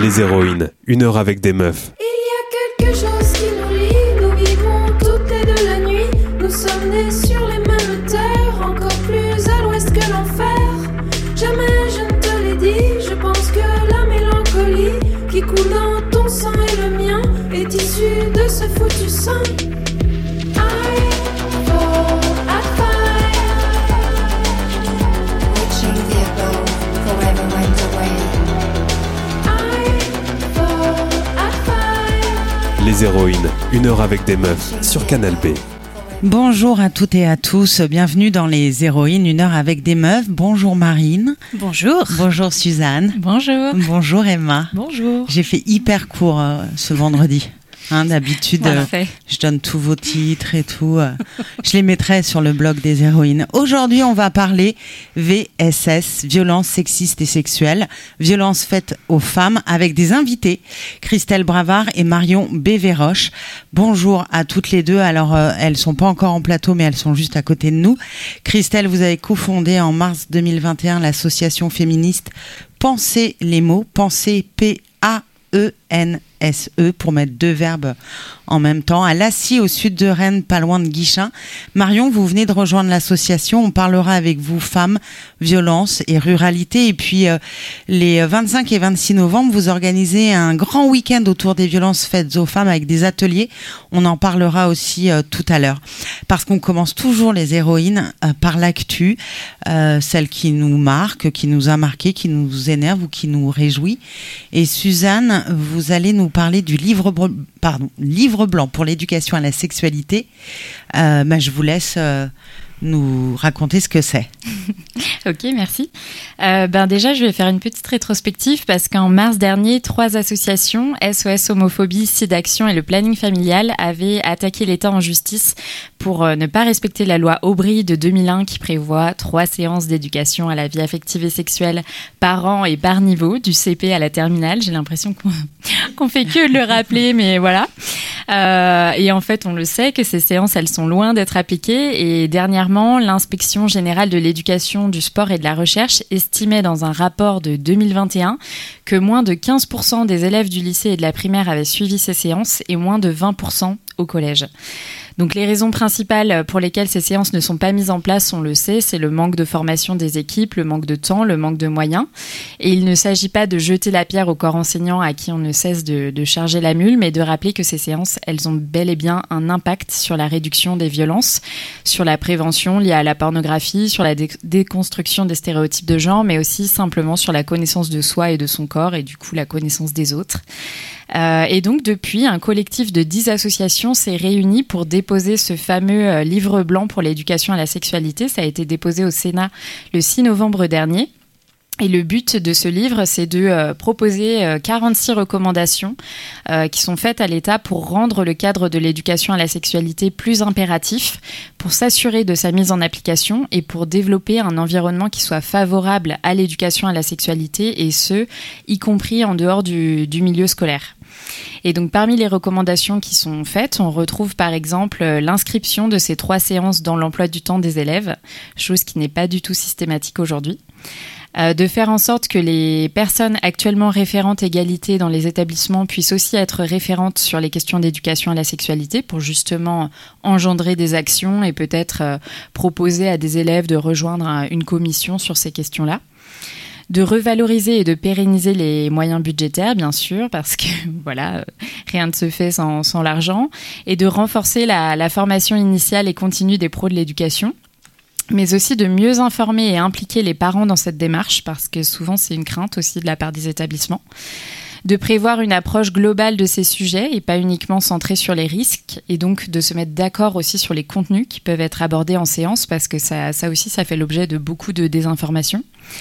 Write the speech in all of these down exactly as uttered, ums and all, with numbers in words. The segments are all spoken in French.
Les héroïnes, une heure avec des meufs. Il y a quelque chose qui nous lie, nous vivons toutes les deux la nuit. Nous sommes nés sur les mêmes terres, encore plus à l'ouest que l'enfer. Jamais je ne te l'ai dit, je pense que la mélancolie qui coule dans ton sang et le mien est issue de ce foutu sang. Les héroïnes, une heure avec des meufs sur Canal B. Bonjour à toutes et à tous, bienvenue dans Les héroïnes, une heure avec des meufs. Bonjour Marine. Bonjour. Bonjour Suzanne. Bonjour. Bonjour Emma. Bonjour. J'ai fait hyper court euh, ce vendredi. Hein, d'habitude, euh, je donne tous vos titres et tout. Euh, je les mettrai sur le blog des héroïnes. Aujourd'hui, on va parler V S S, violences sexistes et sexuelles, violences faites aux femmes, avec des invités, Christelle Bravard et Marion Bévéroche. Bonjour à toutes les deux. Alors, euh, elles sont pas encore en plateau, mais elles sont juste à côté de nous. Christelle, vous avez cofondé en mars deux mille vingt et un l'association féministe Pensez les mots, Pensez P A E N S E pour mettre deux verbes en même temps, à Lacy, au sud de Rennes, pas loin de Guichin. Marion, vous venez de rejoindre l'association. On parlera avec vous femmes, violences et ruralité. Et puis, euh, les vingt-cinq et vingt-six novembre, vous organisez un grand week-end autour des violences faites aux femmes avec des ateliers. On en parlera aussi euh, tout à l'heure. Parce qu'on commence toujours les héroïnes euh, par l'actu, euh, celle qui nous marque, qui nous a marqué, qui nous énerve ou qui nous réjouit. Et Suzanne, vous allez nous parler du livre, pardon, livre blanc pour l'éducation à la sexualité. Euh, bah, je vous laisse euh, nous raconter ce que c'est. Ok, merci. Euh, ben déjà, je vais faire une petite rétrospective parce qu'en mars dernier, trois associations, S O S Homophobie, SIDAction et le Planning Familial, avaient attaqué l'État en justice pour euh, ne pas respecter la loi Aubry de deux mille un qui prévoit trois séances d'éducation à la vie affective et sexuelle par an et par niveau, du C P à la terminale. J'ai l'impression qu'on, qu'on fait que le rappeler, mais voilà. Euh, et en fait, on le sait que ces séances, elles sont loin d'être appliquées. Et dernièrement, l'Inspection générale de l'éducation, du sport et de la recherche estimait dans un rapport de deux mille vingt et un que moins de quinze pour cent des élèves du lycée et de la primaire avaient suivi ces séances et moins de vingt pour cent au collège. Donc les raisons principales pour lesquelles ces séances ne sont pas mises en place, on le sait, c'est le manque de formation des équipes, le manque de temps, le manque de moyens. Et il ne s'agit pas de jeter la pierre au corps enseignant à qui on ne cesse de, de charger la mule, mais de rappeler que ces séances, elles ont bel et bien un impact sur la réduction des violences, sur la prévention liée à la pornographie, sur la dé- déconstruction des stéréotypes de genre, mais aussi simplement sur la connaissance de soi et de son corps et du coup la connaissance des autres. Euh, et donc depuis, un collectif de dix associations s'est réuni pour déposer ce fameux euh, livre blanc pour l'éducation à la sexualité. Ça a été déposé au Sénat le six novembre dernier. Et le but de ce livre, c'est de euh, proposer euh, quarante-six recommandations euh, qui sont faites à l'État pour rendre le cadre de l'éducation à la sexualité plus impératif, pour s'assurer de sa mise en application et pour développer un environnement qui soit favorable à l'éducation à la sexualité, et ce, y compris en dehors du, du milieu scolaire. Et donc parmi les recommandations qui sont faites, on retrouve par exemple l'inscription de ces trois séances dans l'emploi du temps des élèves, chose qui n'est pas du tout systématique aujourd'hui. Euh, de faire en sorte que les personnes actuellement référentes égalité dans les établissements puissent aussi être référentes sur les questions d'éducation à la sexualité pour justement engendrer des actions et peut-être euh, proposer à des élèves de rejoindre un, une commission sur ces questions-là. De revaloriser et de pérenniser les moyens budgétaires, bien sûr, parce que voilà, euh, rien ne se fait sans, sans l'argent, et de renforcer la, la formation initiale et continue des pros de l'éducation, mais aussi de mieux informer et impliquer les parents dans cette démarche, parce que souvent c'est une crainte aussi de la part des établissements. De prévoir une approche globale de ces sujets et pas uniquement centrée sur les risques, et donc de se mettre d'accord aussi sur les contenus qui peuvent être abordés en séance, parce que ça, ça aussi, ça fait l'objet de beaucoup de désinformation.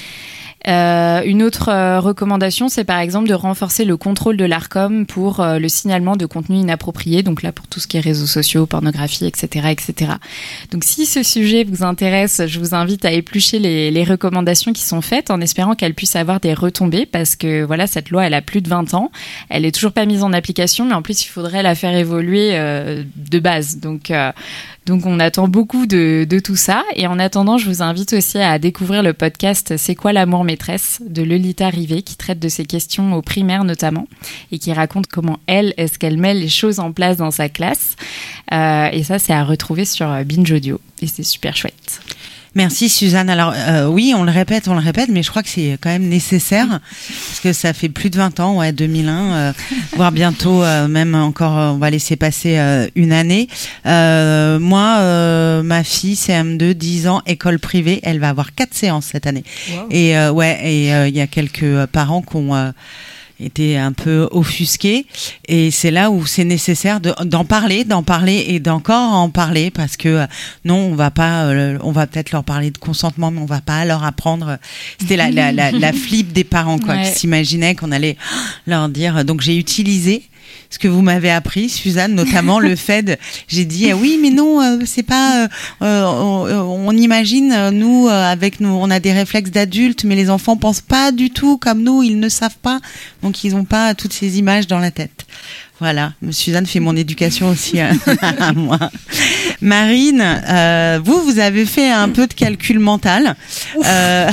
Euh, une autre euh, recommandation, c'est par exemple de renforcer le contrôle de l'Arcom pour euh, le signalement de contenu inapproprié, donc là pour tout ce qui est réseaux sociaux, pornographie, et cetera, et cetera. Donc si ce sujet vous intéresse, je vous invite à éplucher les, les recommandations qui sont faites en espérant qu'elles puissent avoir des retombées, parce que voilà, cette loi elle a plus de vingt ans, elle est toujours pas mise en application, mais en plus il faudrait la faire évoluer euh, de base. Donc euh, Donc on attend beaucoup de, de tout ça. Et en attendant, je vous invite aussi à découvrir le podcast « C'est quoi l'amour maîtresse ?» de Lolita Rivet, qui traite de ces questions au primaire notamment, et qui raconte comment elle, est-ce qu'elle met les choses en place dans sa classe. Euh, et ça, c'est à retrouver sur Binge Audio. Et c'est super chouette. Merci Suzanne. Alors euh, oui, on le répète, on le répète, mais je crois que c'est quand même nécessaire parce que ça fait plus de vingt ans, ouais, deux mille un, euh, voire bientôt euh, même encore, on va laisser passer euh, une année. Euh, moi, euh, ma fille, C M deux, dix ans, école privée, elle va avoir quatre séances cette année. Wow. Et euh, ouais, et il euh, y a quelques parents qui ont euh, était un peu offusqué, et c'est là où c'est nécessaire de, d'en parler, d'en parler et d'encore en parler, parce que euh, non, on va pas, euh, on va peut-être leur parler de consentement, mais on va pas leur apprendre. C'était la la la, la flip des parents, quoi, ouais. qui s'imaginaient qu'on allait leur dire. Donc j'ai utilisé ce que vous m'avez appris, Suzanne, notamment le fait de, j'ai dit ah oui mais non euh, c'est pas euh, euh, on, on imagine euh, nous euh, avec nous on a des réflexes d'adultes, mais les enfants pensent pas du tout comme nous, ils ne savent pas, donc ils ont pas toutes ces images dans la tête. Voilà, Suzanne fait mon éducation aussi à, à moi. Marine, euh, vous, vous avez fait un peu de calcul mental, euh,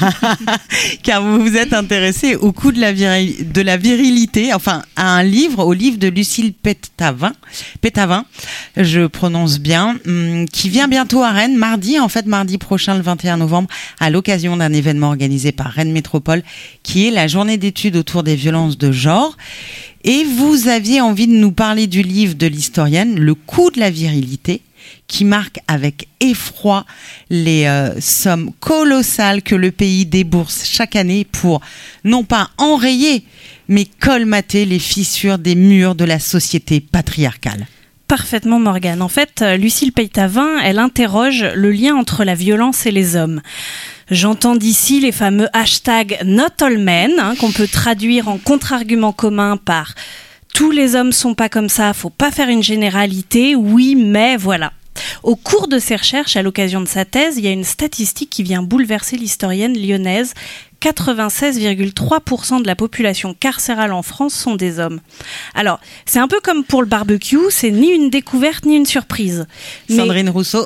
car vous vous êtes intéressée au coût de la, viril, de la virilité, enfin à un livre, au livre de Lucille Pétavin, Pétavin, je prononce bien, hum, qui vient bientôt à Rennes, mardi, en fait mardi prochain, le vingt et un novembre, à l'occasion d'un événement organisé par Rennes Métropole, qui est la journée d'études autour des violences de genre. Et vous aviez envie de nous parler du livre de l'historienne, Le coût de la virilité, qui marque avec effroi les euh, sommes colossales que le pays débourse chaque année pour, non pas enrayer, mais colmater les fissures des murs de la société patriarcale. Parfaitement, Morgane. En fait, Lucille Pétavin, elle interroge le lien entre la violence et les hommes. J'entends d'ici les fameux hashtags Not All Men, hein, qu'on peut traduire en contre-argument commun par « Tous les hommes sont pas comme ça, faut pas faire une généralité, oui, mais voilà ». Au cours de ses recherches, à l'occasion de sa thèse, il y a une statistique qui vient bouleverser l'historienne lyonnaise. quatre-vingt-seize virgule trois pour cent de la population carcérale en France sont des hommes. Alors, c'est un peu comme pour le barbecue, c'est ni une découverte ni une surprise. Mais... Sandrine Rousseau.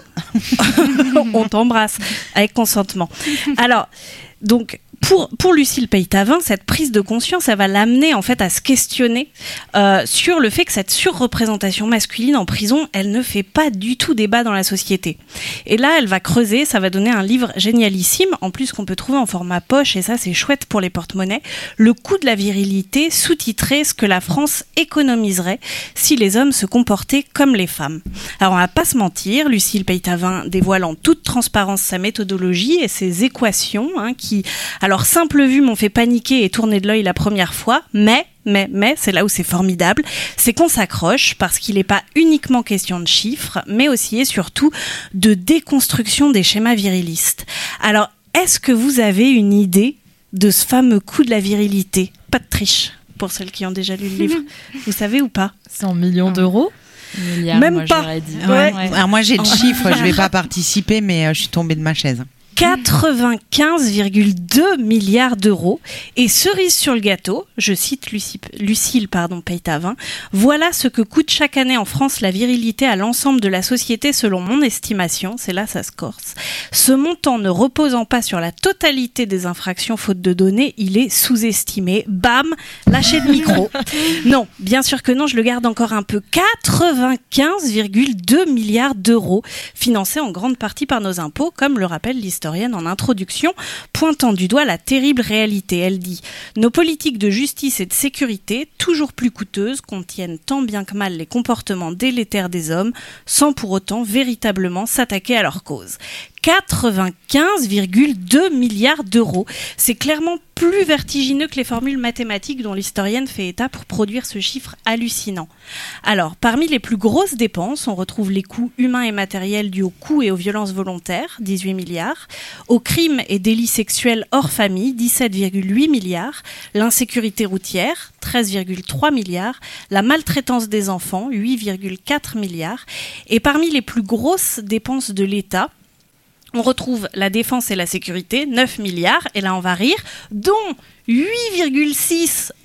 On t'embrasse, avec consentement. Alors, donc... Pour, pour Lucille Pétavin, cette prise de conscience, elle va l'amener en fait à se questionner euh, sur le fait que cette surreprésentation masculine en prison, elle ne fait pas du tout débat dans la société. Et là, elle va creuser, ça va donner un livre génialissime, en plus qu'on peut trouver en format poche, et ça c'est chouette pour les porte-monnaies, Le coût de la virilité, sous-titré Ce que la France économiserait si les hommes se comportaient comme les femmes. Alors on va pas se mentir, Lucille Pétavin dévoile en toute transparence sa méthodologie et ses équations, hein, qui... Alors, simple vue m'ont fait paniquer et tourner de l'œil la première fois, mais, mais, mais, c'est là où c'est formidable, c'est qu'on s'accroche parce qu'il n'est pas uniquement question de chiffres, mais aussi et surtout de déconstruction des schémas virilistes. Alors, est-ce que vous avez une idée de ce fameux coup de la virilité ? Pas de triche, pour celles qui ont déjà lu le livre. Vous savez ou pas ? cent millions d'euros ? Milliard, Même moi, pas. j'aurais dit. Ouais. Ouais. Alors moi, j'ai le chiffre, je ne vais pas participer, mais euh, je suis tombée de ma chaise. quatre-vingt-quinze virgule deux milliards d'euros. Et cerise sur le gâteau, je cite Lucie, Lucille pardon, Pétavin, voilà ce que coûte chaque année en France la virilité à l'ensemble de la société selon mon estimation, c'est là ça se corse. Ce montant ne reposant pas sur la totalité des infractions faute de données, il est sous-estimé. Bam, lâcher de micro. Non, bien sûr que non, je le garde encore un peu. quatre-vingt-quinze virgule deux milliards d'euros, financés en grande partie par nos impôts, comme le rappelle l'histoire en introduction, pointant du doigt la terrible réalité. Elle dit « Nos politiques de justice et de sécurité, toujours plus coûteuses, contiennent tant bien que mal les comportements délétères des hommes, sans pour autant véritablement s'attaquer à leur cause. » quatre-vingt-quinze virgule deux milliards d'euros. C'est clairement plus vertigineux que les formules mathématiques dont l'historienne fait état pour produire ce chiffre hallucinant. Alors, parmi les plus grosses dépenses, on retrouve les coûts humains et matériels dus aux coups et aux violences volontaires, dix-huit milliards, aux crimes et délits sexuels hors famille, dix-sept virgule huit milliards, l'insécurité routière, treize virgule trois milliards, la maltraitance des enfants, huit virgule quatre milliards, et parmi les plus grosses dépenses de l'État, on retrouve la défense et la sécurité, neuf milliards, et là on va rire, dont huit virgule six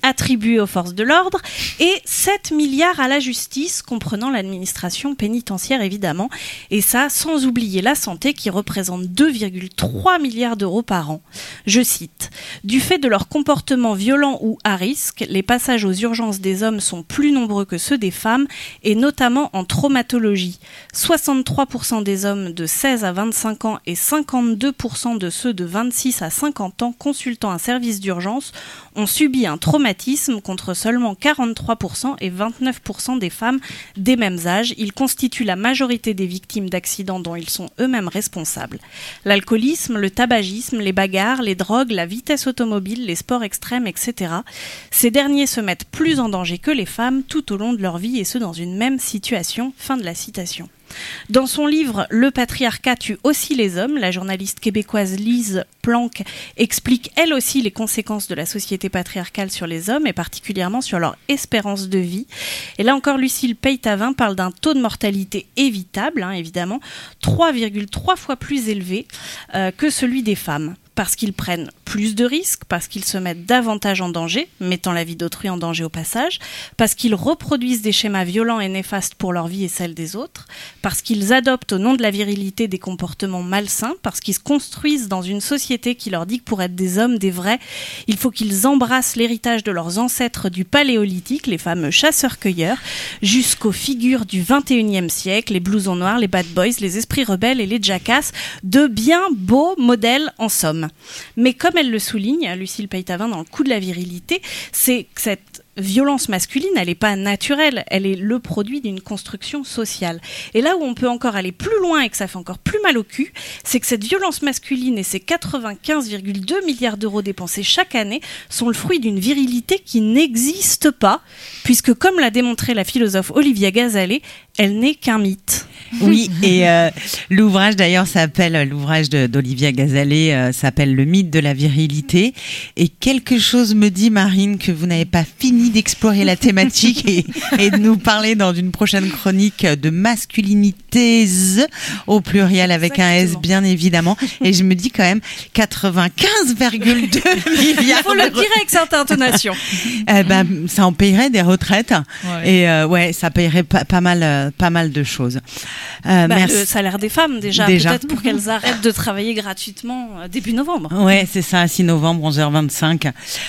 attribués aux forces de l'ordre et sept milliards à la justice, comprenant l'administration pénitentiaire évidemment. Et ça, sans oublier la santé qui représente deux virgule trois milliards d'euros par an. Je cite, « Du fait de leur comportement violent ou à risque, les passages aux urgences des hommes sont plus nombreux que ceux des femmes et notamment en traumatologie. soixante-trois pour cent des hommes de seize à vingt-cinq ans et cinquante-deux pour cent de ceux de vingt-six à cinquante ans consultant un service d'urgence ont subi un traumatisme contre seulement quarante-trois pour cent et vingt-neuf pour cent des femmes des mêmes âges. Ils constituent la majorité des victimes d'accidents dont ils sont eux-mêmes responsables. L'alcoolisme, le tabagisme, les bagarres, les drogues, la vitesse automobile, les sports extrêmes, et cetera. Ces derniers se mettent plus en danger que les femmes tout au long de leur vie et ce dans une même situation. » Fin de la citation. Dans son livre « Le patriarcat tue aussi les hommes », la journaliste québécoise Lise Planck explique elle aussi les conséquences de la société patriarcale sur les hommes et particulièrement sur leur espérance de vie. Et là encore, Lucille Peytavin parle d'un taux de mortalité évitable, hein, évidemment, trois virgule trois fois plus élevé euh, que celui des femmes. Parce qu'ils prennent plus de risques, parce qu'ils se mettent davantage en danger, mettant la vie d'autrui en danger au passage, parce qu'ils reproduisent des schémas violents et néfastes pour leur vie et celle des autres, parce qu'ils adoptent au nom de la virilité des comportements malsains, parce qu'ils se construisent dans une société qui leur dit que pour être des hommes, des vrais, il faut qu'ils embrassent l'héritage de leurs ancêtres du paléolithique, les fameux chasseurs-cueilleurs, jusqu'aux figures du vingt et unième siècle, les blousons noirs, les bad boys, les esprits rebelles et les jackasses, de bien beaux modèles en somme. Mais comme elle le souligne, Lucille Peytavin, dans le coup de la virilité, c'est que cette violence masculine, elle n'est pas naturelle, elle est le produit d'une construction sociale. Et là où on peut encore aller plus loin et que ça fait encore plus mal au cul, c'est que cette violence masculine et ces quatre-vingt-quinze virgule deux milliards d'euros dépensés chaque année sont le fruit d'une virilité qui n'existe pas, puisque comme l'a démontré la philosophe Olivia Gazalet, elle n'est qu'un mythe. Oui, et euh, l'ouvrage d'ailleurs s'appelle, l'ouvrage de, d'Olivia Gazalet euh, s'appelle Le mythe de la virilité. Et quelque chose me dit, Marine, que vous n'avez pas fini d'explorer la thématique et, et de nous parler dans une prochaine chronique de masculinités au pluriel avec Exactement. Un S bien évidemment. Et je me dis quand même quatre-vingt-quinze virgule deux milliards. Il faut le dire avec cette intonation. Eh ben, ça en payerait des retraites ouais. et euh, ouais, ça payerait pas, pas mal, euh, pas mal de choses. Euh, bah, merci. Le salaire des femmes déjà, déjà. Peut-être pour qu'elles arrêtent de travailler gratuitement euh, début novembre. Ouais, c'est ça, six novembre, onze heures vingt-cinq.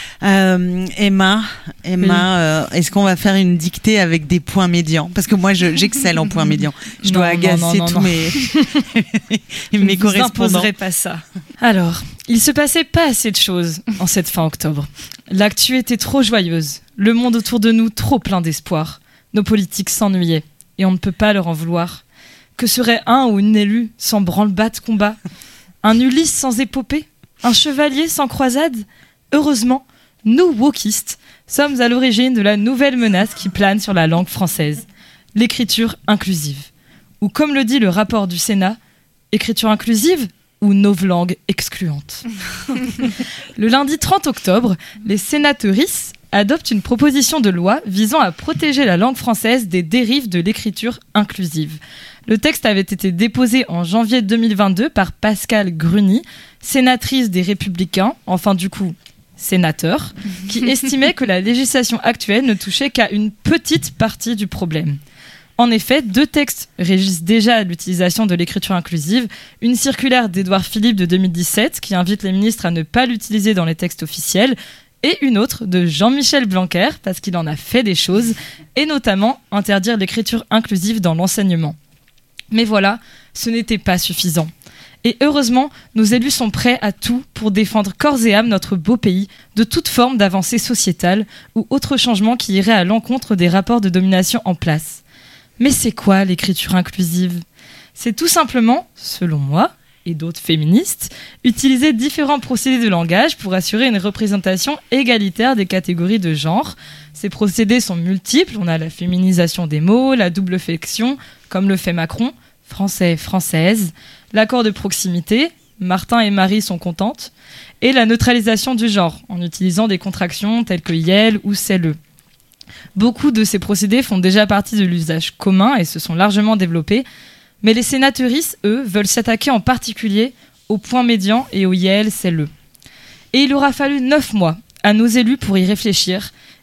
Euh, Emma, Emma. Emma, euh, est-ce qu'on va faire une dictée avec des points médians ? Parce que moi, je, j'excelle en points médians. Je non, dois agacer non, non, tous non. mes, mes correspondants. Je ne vous imposerai pas ça. Alors, il se passait pas assez de choses en cette fin octobre. L'actu était trop joyeuse, le monde autour de nous trop plein d'espoir. Nos politiques s'ennuyaient et on ne peut pas leur en vouloir. Que serait un ou une élue sans branle-bas de combat ? Un Ulysse sans épopée ? Un chevalier sans croisade ? Heureusement, nous, wokistes, sommes à l'origine de la nouvelle menace qui plane sur la langue française, l'écriture inclusive. Ou comme le dit le rapport du Sénat, écriture inclusive ou novlangue excluante. Le lundi trente octobre, les sénatrices adoptent une proposition de loi visant à protéger la langue française des dérives de l'écriture inclusive. Le texte avait été déposé en janvier deux mille vingt-deux par Pascale Gruny, sénatrice des Républicains, enfin du coup sénateur, qui estimait que la législation actuelle ne touchait qu'à une petite partie du problème. En effet, deux textes régissent déjà l'utilisation de l'écriture inclusive, une circulaire d'Édouard Philippe de deux mille dix-sept qui invite les ministres à ne pas l'utiliser dans les textes officiels, et une autre de Jean-Michel Blanquer, parce qu'il en a fait des choses, et notamment interdire l'écriture inclusive dans l'enseignement. Mais voilà, ce n'était pas suffisant. Et heureusement, nos élus sont prêts à tout pour défendre corps et âme notre beau pays de toute forme d'avancée sociétale ou autre changement qui irait à l'encontre des rapports de domination en place. Mais c'est quoi l'écriture inclusive ? C'est tout simplement, selon moi et d'autres féministes, utiliser différents procédés de langage pour assurer une représentation égalitaire des catégories de genre. Ces procédés sont multiples, on a la féminisation des mots, la double flexion, comme le fait Macron, français, française, l'accord de proximité, Martin et Marie sont contentes, et la neutralisation du genre, en utilisant des contractions telles que yel ou celle. Beaucoup de ces procédés font déjà partie de l'usage commun et se sont largement développés, mais les sénatrices, eux, veulent s'attaquer en particulier au point médian et au yel, celle. Et il aura fallu neuf mois à nos élus pour y réfléchir,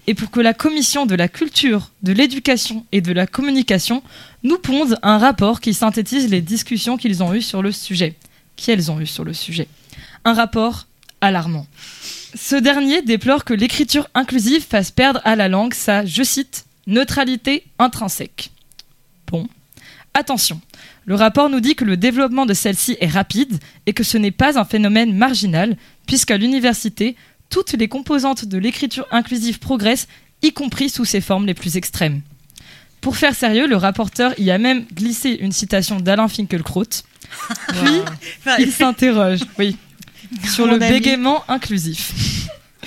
et pour que la commission de la culture, de l'éducation et de la communication nous ponde un rapport qui synthétise les discussions qu'ils ont eues sur le sujet. Qu'elles ont eues sur le sujet. Un rapport alarmant. Ce dernier déplore que l'écriture inclusive fasse perdre à la langue sa, je cite, neutralité intrinsèque. Bon, attention, le rapport nous dit que le développement de celle-ci est rapide et que ce n'est pas un phénomène marginal, puisqu'à l'université, toutes les composantes de l'écriture inclusive progressent, y compris sous ses formes les plus extrêmes. Pour faire sérieux, le rapporteur y a même glissé une citation d'Alain Finkielkraut. Puis, wow. il s'interroge oui, sur le bégaiement inclusif.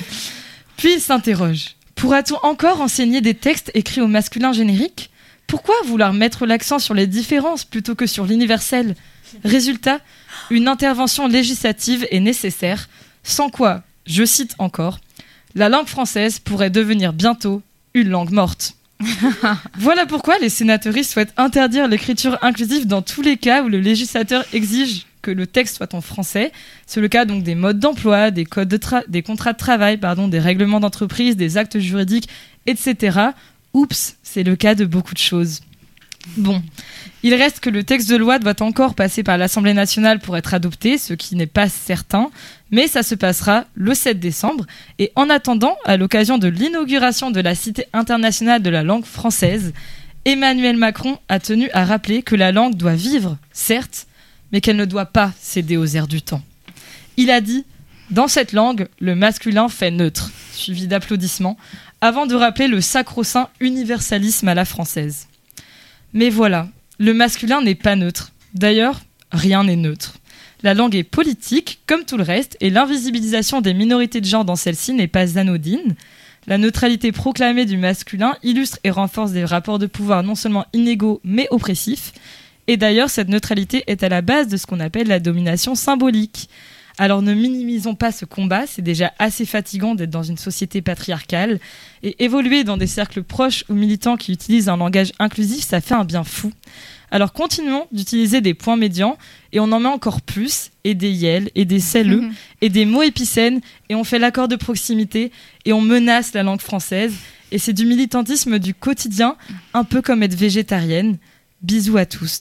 Puis il s'interroge. Pourra-t-on encore enseigner des textes écrits au masculin générique ? Pourquoi vouloir mettre l'accent sur les différences plutôt que sur l'universel ? Résultat, une intervention législative est nécessaire, sans quoi, je cite encore, la langue française pourrait devenir bientôt une langue morte. Voilà pourquoi les sénateuristes souhaitent interdire l'écriture inclusive dans tous les cas où le législateur exige que le texte soit en français. C'est le cas donc des modes d'emploi, des, codes de tra- des contrats de travail, pardon, des règlements d'entreprise, des actes juridiques, et cetera. Oups, c'est le cas de beaucoup de choses. Bon, il reste que le texte de loi doit encore passer par l'Assemblée nationale pour être adopté, ce qui n'est pas certain, mais ça se passera le sept décembre. Et en attendant, à l'occasion de l'inauguration de la Cité internationale de la langue française, Emmanuel Macron a tenu à rappeler que la langue doit vivre, certes, mais qu'elle ne doit pas céder aux airs du temps. Il a dit « Dans cette langue, le masculin fait neutre », suivi d'applaudissements, avant de rappeler le sacro-saint universalisme à la française. Mais voilà, le masculin n'est pas neutre. D'ailleurs, rien n'est neutre. La langue est politique, comme tout le reste, et l'invisibilisation des minorités de genre dans celle-ci n'est pas anodine. La neutralité proclamée du masculin illustre et renforce des rapports de pouvoir non seulement inégaux, mais oppressifs. Et d'ailleurs, cette neutralité est à la base de ce qu'on appelle la domination symbolique. Alors ne minimisons pas ce combat, c'est déjà assez fatigant d'être dans une société patriarcale, et évoluer dans des cercles proches ou militants qui utilisent un langage inclusif, ça fait un bien fou. Alors continuons d'utiliser des points médians, et on en met encore plus, et des yels, et des celle, mmh. et des mots épicènes, et on fait l'accord de proximité, et on menace la langue française, et c'est du militantisme du quotidien, un peu comme être végétarienne. Bisous à tous.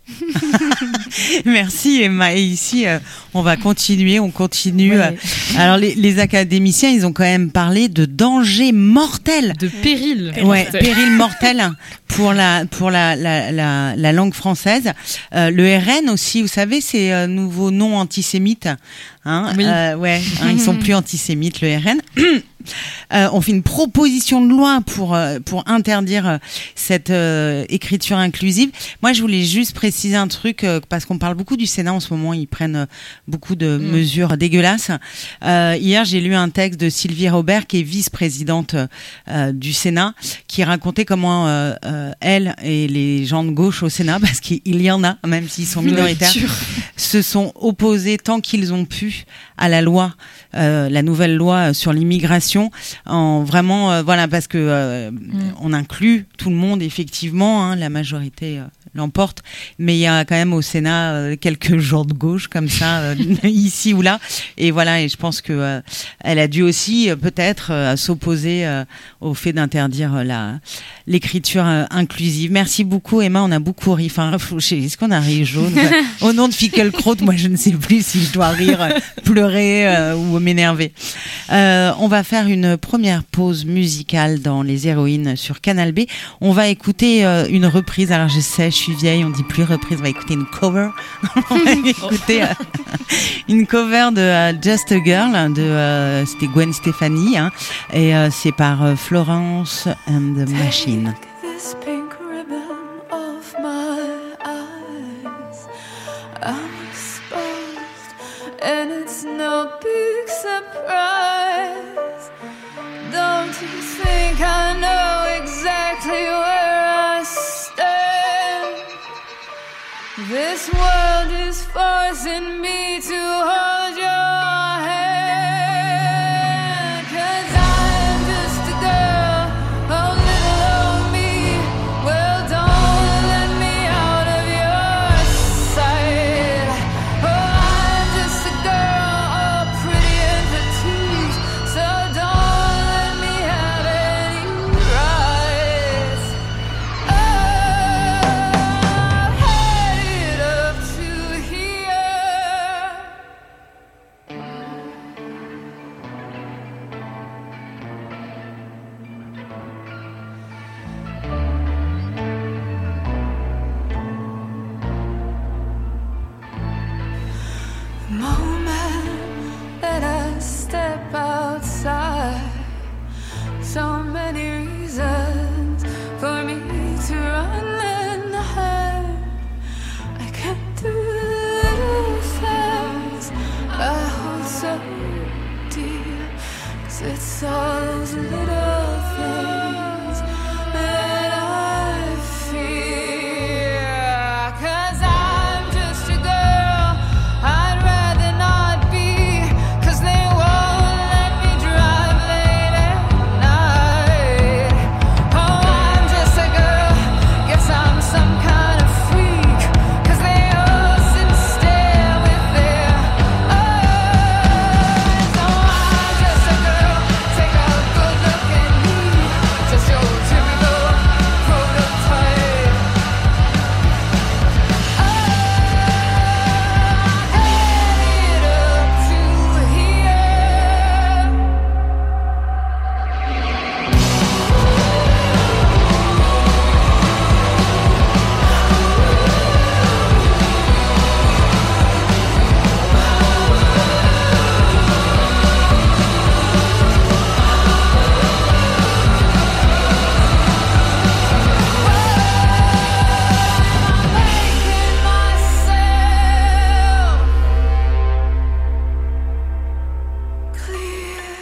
Merci Emma. Et ici, euh, on va continuer, on continue. Ouais. Alors les, les académiciens, ils ont quand même parlé de danger mortel, de péril. Ouais, péril mortel pour la pour la la la, la langue française. Euh, le R N aussi, vous savez, c'est un nouveau nom antisémite. Hein, oui. euh, ouais, hein, ils sont plus antisémites, le R N. Euh, on fait une proposition de loi pour euh, pour interdire euh, cette euh, écriture inclusive. Moi, je voulais juste préciser un truc euh, parce qu'on parle beaucoup du Sénat en ce moment. Ils prennent euh, beaucoup de mmh. mesures dégueulasses. Euh, hier, j'ai lu un texte de Sylvie Robert, qui est vice-présidente euh, du Sénat, qui racontait comment euh, euh, elle et les gens de gauche au Sénat, parce qu'il y en a, même s'ils sont minoritaires, se sont opposés tant qu'ils ont pu à la loi, euh, la nouvelle loi sur l'immigration, en vraiment, euh, voilà, parce que euh, mm. on inclut tout le monde, effectivement, hein, la majorité euh, l'emporte, mais il y a quand même au Sénat euh, quelques gens de gauche comme ça, euh, ici ou là, et voilà, et je pense que euh, elle a dû aussi euh, peut-être euh, s'opposer euh, au fait d'interdire euh, la l'écriture euh, inclusive. Merci beaucoup Emma, on a beaucoup ri. Enfin, est-ce qu'on a ri jaune au nom de Finkielkraut? Moi, je ne sais plus si je dois rire, pleurer euh, ou m'énerver. Euh, on va faire une première pause musicale dans Les Héroïnes sur Canal B. On va écouter euh, une reprise. Alors je sais, je suis vieille, on dit plus reprise, on va écouter une cover. On va écouter euh, une cover de euh, Just a Girl, de euh, c'était Gwen Stefani, hein, et euh, c'est par euh, Florence and the Machine. This pink ribbon off my eyes, I'm exposed, and it's no big surprise. Don't you think I know exactly where I stand? This world is forcing me to hold your hand, 'cause I'm just a girl, oh little old me. Well, don't let me out of your sight. Oh, I'm just a girl, all pretty and petite, so don't let me have any moment that I step outside. So many reasons for me to run and hide. I can't do the little things I hold so dear, 'cause it's all those little things that I fear. 'Cause I'm just a girl I'd rather not be, 'cause they won't let me drive late at night. Oh, I'm just a girl, guess I'm some kind of freak, 'cause they all sit and stare with their eyes. Oh, I'm just a girl, take a good look at me, just your typical prototype. Oh, headed up to here. Making myself clear.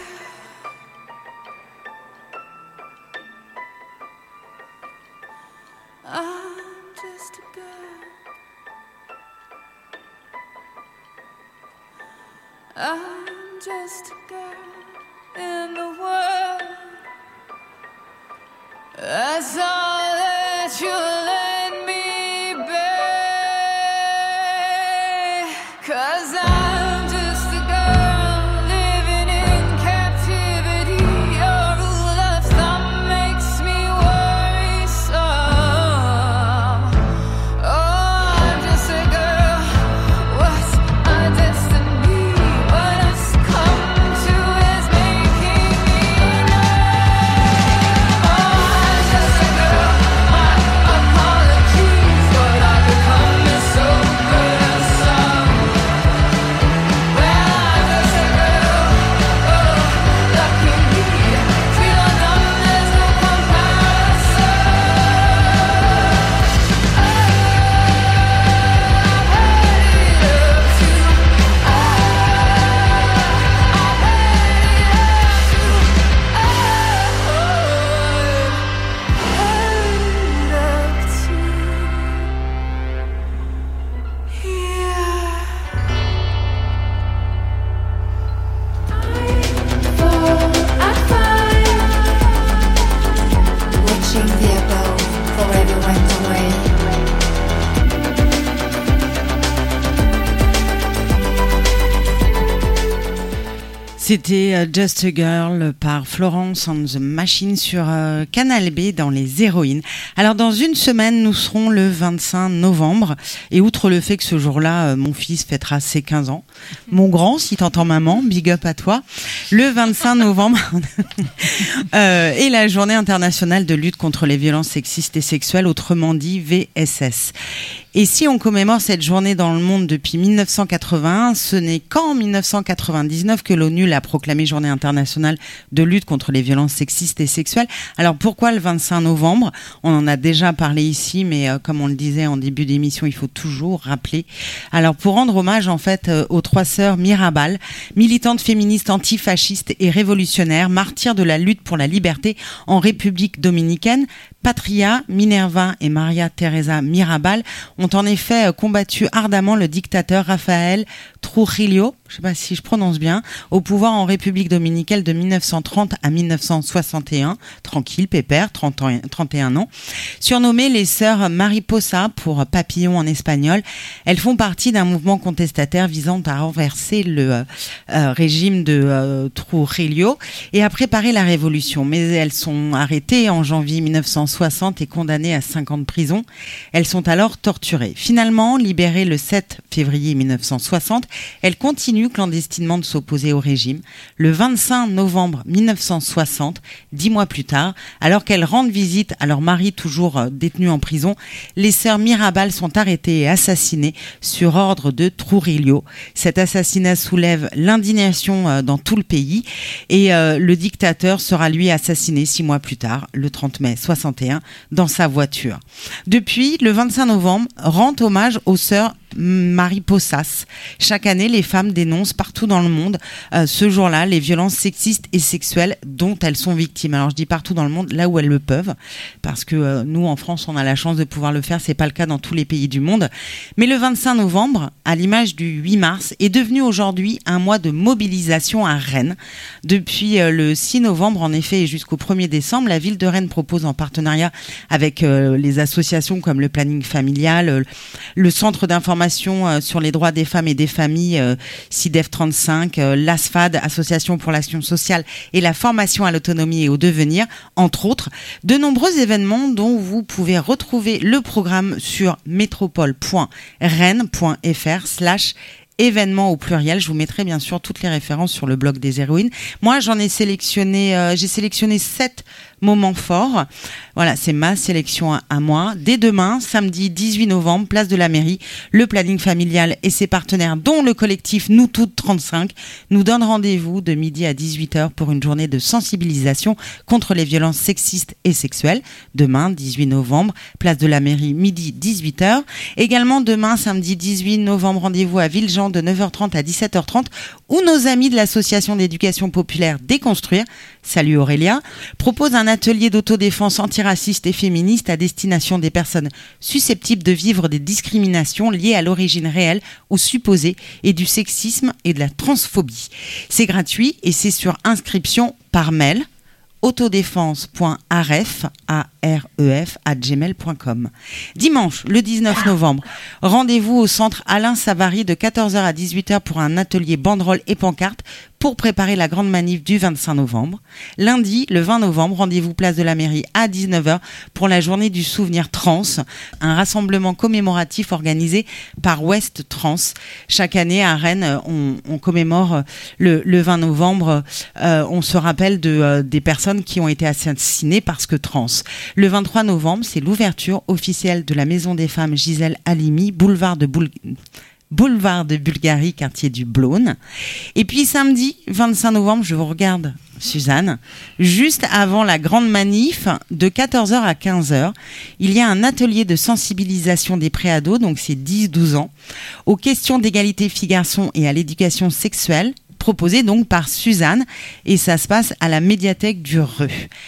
I'm just a girl. I'm just a girl in the world. That's all that you let me be. 'Cause I'm just a girl living in captivity. Your rule of thumb makes me worrisome. Oh, I'm just a girl. What's my destiny? What I've come to is making me know. Oh, I'm just a girl. My apologies, what I've become is so burdensome. Well, I'm just a girl. Oh, lucky me. Feel numb, there's no comparison. Oh, I'm headed up to. Oh, I'm headed up to. Here. I find watching the above forever went away. C'était euh, Just a Girl par Florence and the Machine sur euh, Canal B dans Les Héroïnes. Alors dans une semaine, nous serons le vingt-cinq novembre et outre le fait que ce jour-là, euh, mon fils fêtera ses quinze ans, mon grand, si t'entends maman, big up à toi, le vingt-cinq novembre euh, est la journée internationale de lutte contre les violences sexistes et sexuelles, autrement dit V S S. Et si on commémore cette journée dans le monde depuis mille neuf cent quatre-vingt-un, ce n'est qu'en mille neuf cent quatre-vingt-dix-neuf que l'ONU l'a proclamé journée internationale de lutte contre les violences sexistes et sexuelles. Alors pourquoi le vingt-cinq novembre ? On en a déjà parlé ici, mais euh, comme on le disait en début d'émission, il faut toujours rappeler. Alors pour rendre hommage en fait euh, aux trois sœurs Mirabal, militantes féministes antifascistes et révolutionnaires, martyrs de la lutte pour la liberté en République dominicaine, Patria, Minerva et Maria Teresa Mirabal ont en effet combattu ardemment le dictateur Rafael Trujillo, je sais pas si je prononce bien, au pouvoir en République dominicaine de mille neuf cent trente à mille neuf cent soixante et un, tranquille, pépère, trente ans, trente et un ans. Surnommées les sœurs Mariposa pour papillon en espagnol, elles font partie d'un mouvement contestataire visant à renverser le euh, euh, régime de euh, Trujillo et à préparer la révolution. Mais elles sont arrêtées en janvier mille neuf cent soixante et condamnées à cinq ans de prison. Elles sont alors torturées. Finalement, libérées le sept février mille neuf cent soixante, elles continuent clandestinement de s'opposer au régime. Le vingt-cinq novembre mille neuf cent soixante, dix mois plus tard, alors qu'elles rendent visite à leur mari toujours détenu en prison, les sœurs Mirabal sont arrêtées et assassinées sur ordre de Trujillo. Cet assassinat soulève l'indignation dans tout le pays et euh, le dictateur sera lui assassiné six mois plus tard, le trente mai soixante et un, dans sa voiture. Depuis, le vingt-cinq novembre, rend hommage aux sœurs Mariposas. Chaque année, les femmes dénoncent partout dans le monde euh, ce jour-là les violences sexistes et sexuelles dont elles sont victimes. Alors je dis partout dans le monde, là où elles le peuvent, parce que euh, nous en France on a la chance de pouvoir le faire, c'est pas le cas dans tous les pays du monde. Mais le vingt-cinq novembre, à l'image du huit mars, est devenu aujourd'hui un mois de mobilisation à Rennes. Depuis euh, le six novembre en effet et jusqu'au premier décembre, la ville de Rennes propose en partenariat avec euh, les associations comme le planning familial, euh, le centre d'information sur les droits des femmes et des familles, euh, C I D E F trente-cinq, euh, l'A S F A D, Association pour l'action sociale et la formation à l'autonomie et au devenir, entre autres, de nombreux événements dont vous pouvez retrouver le programme sur métropole point rennes point f r slash événements au pluriel. Je vous mettrai bien sûr toutes les références sur le blog des héroïnes. Moi, j'en ai sélectionné, euh, j'ai sélectionné sept moments forts. Voilà, c'est ma sélection à, à moi. Dès demain, samedi dix-huit novembre, place de la mairie, le planning familial et ses partenaires, dont le collectif Nous Toutes trente-cinq, nous donnent rendez-vous de midi à dix-huit heures pour une journée de sensibilisation contre les violences sexistes et sexuelles. Demain, dix-huit novembre, place de la mairie, midi dix-huit heures. Également demain, samedi dix-huit novembre, rendez-vous à Villejean de neuf heures trente à dix-sept heures trente, où nos amis de l'association d'éducation populaire Déconstruire, salut Aurélia, proposent un atelier d'autodéfense antiraciste et féministe à destination des personnes susceptibles de vivre des discriminations liées à l'origine réelle ou supposée et du sexisme et de la transphobie. C'est gratuit et c'est sur inscription par mail autodéfense point aref à gmail point com. Dimanche, le dix-neuf novembre, rendez-vous au centre Alain Savary de quatorze heures à dix-huit heures pour un atelier banderole et pancarte pour préparer la grande manif du vingt-cinq novembre. Lundi, le vingt novembre, rendez-vous place de la mairie à dix-neuf heures pour la journée du souvenir trans, un rassemblement commémoratif organisé par Ouest Trans. Chaque année à Rennes, on, on commémore le, le vingt novembre, euh, on se rappelle de, euh, des personnes qui ont été assassinées parce que trans. Le vingt-trois novembre, c'est l'ouverture officielle de la Maison des Femmes Gisèle Halimi, boulevard de Boul... boulevard de Bulgarie, quartier du Blône. Et puis samedi, vingt-cinq novembre, je vous regarde, Suzanne, juste avant la grande manif, de quatorze heures à quinze heures, il y a un atelier de sensibilisation des préados, donc c'est dix douze ans, aux questions d'égalité filles-garçons et à l'éducation sexuelle, proposé donc par Suzanne, et ça se passe à la médiathèque du Reux.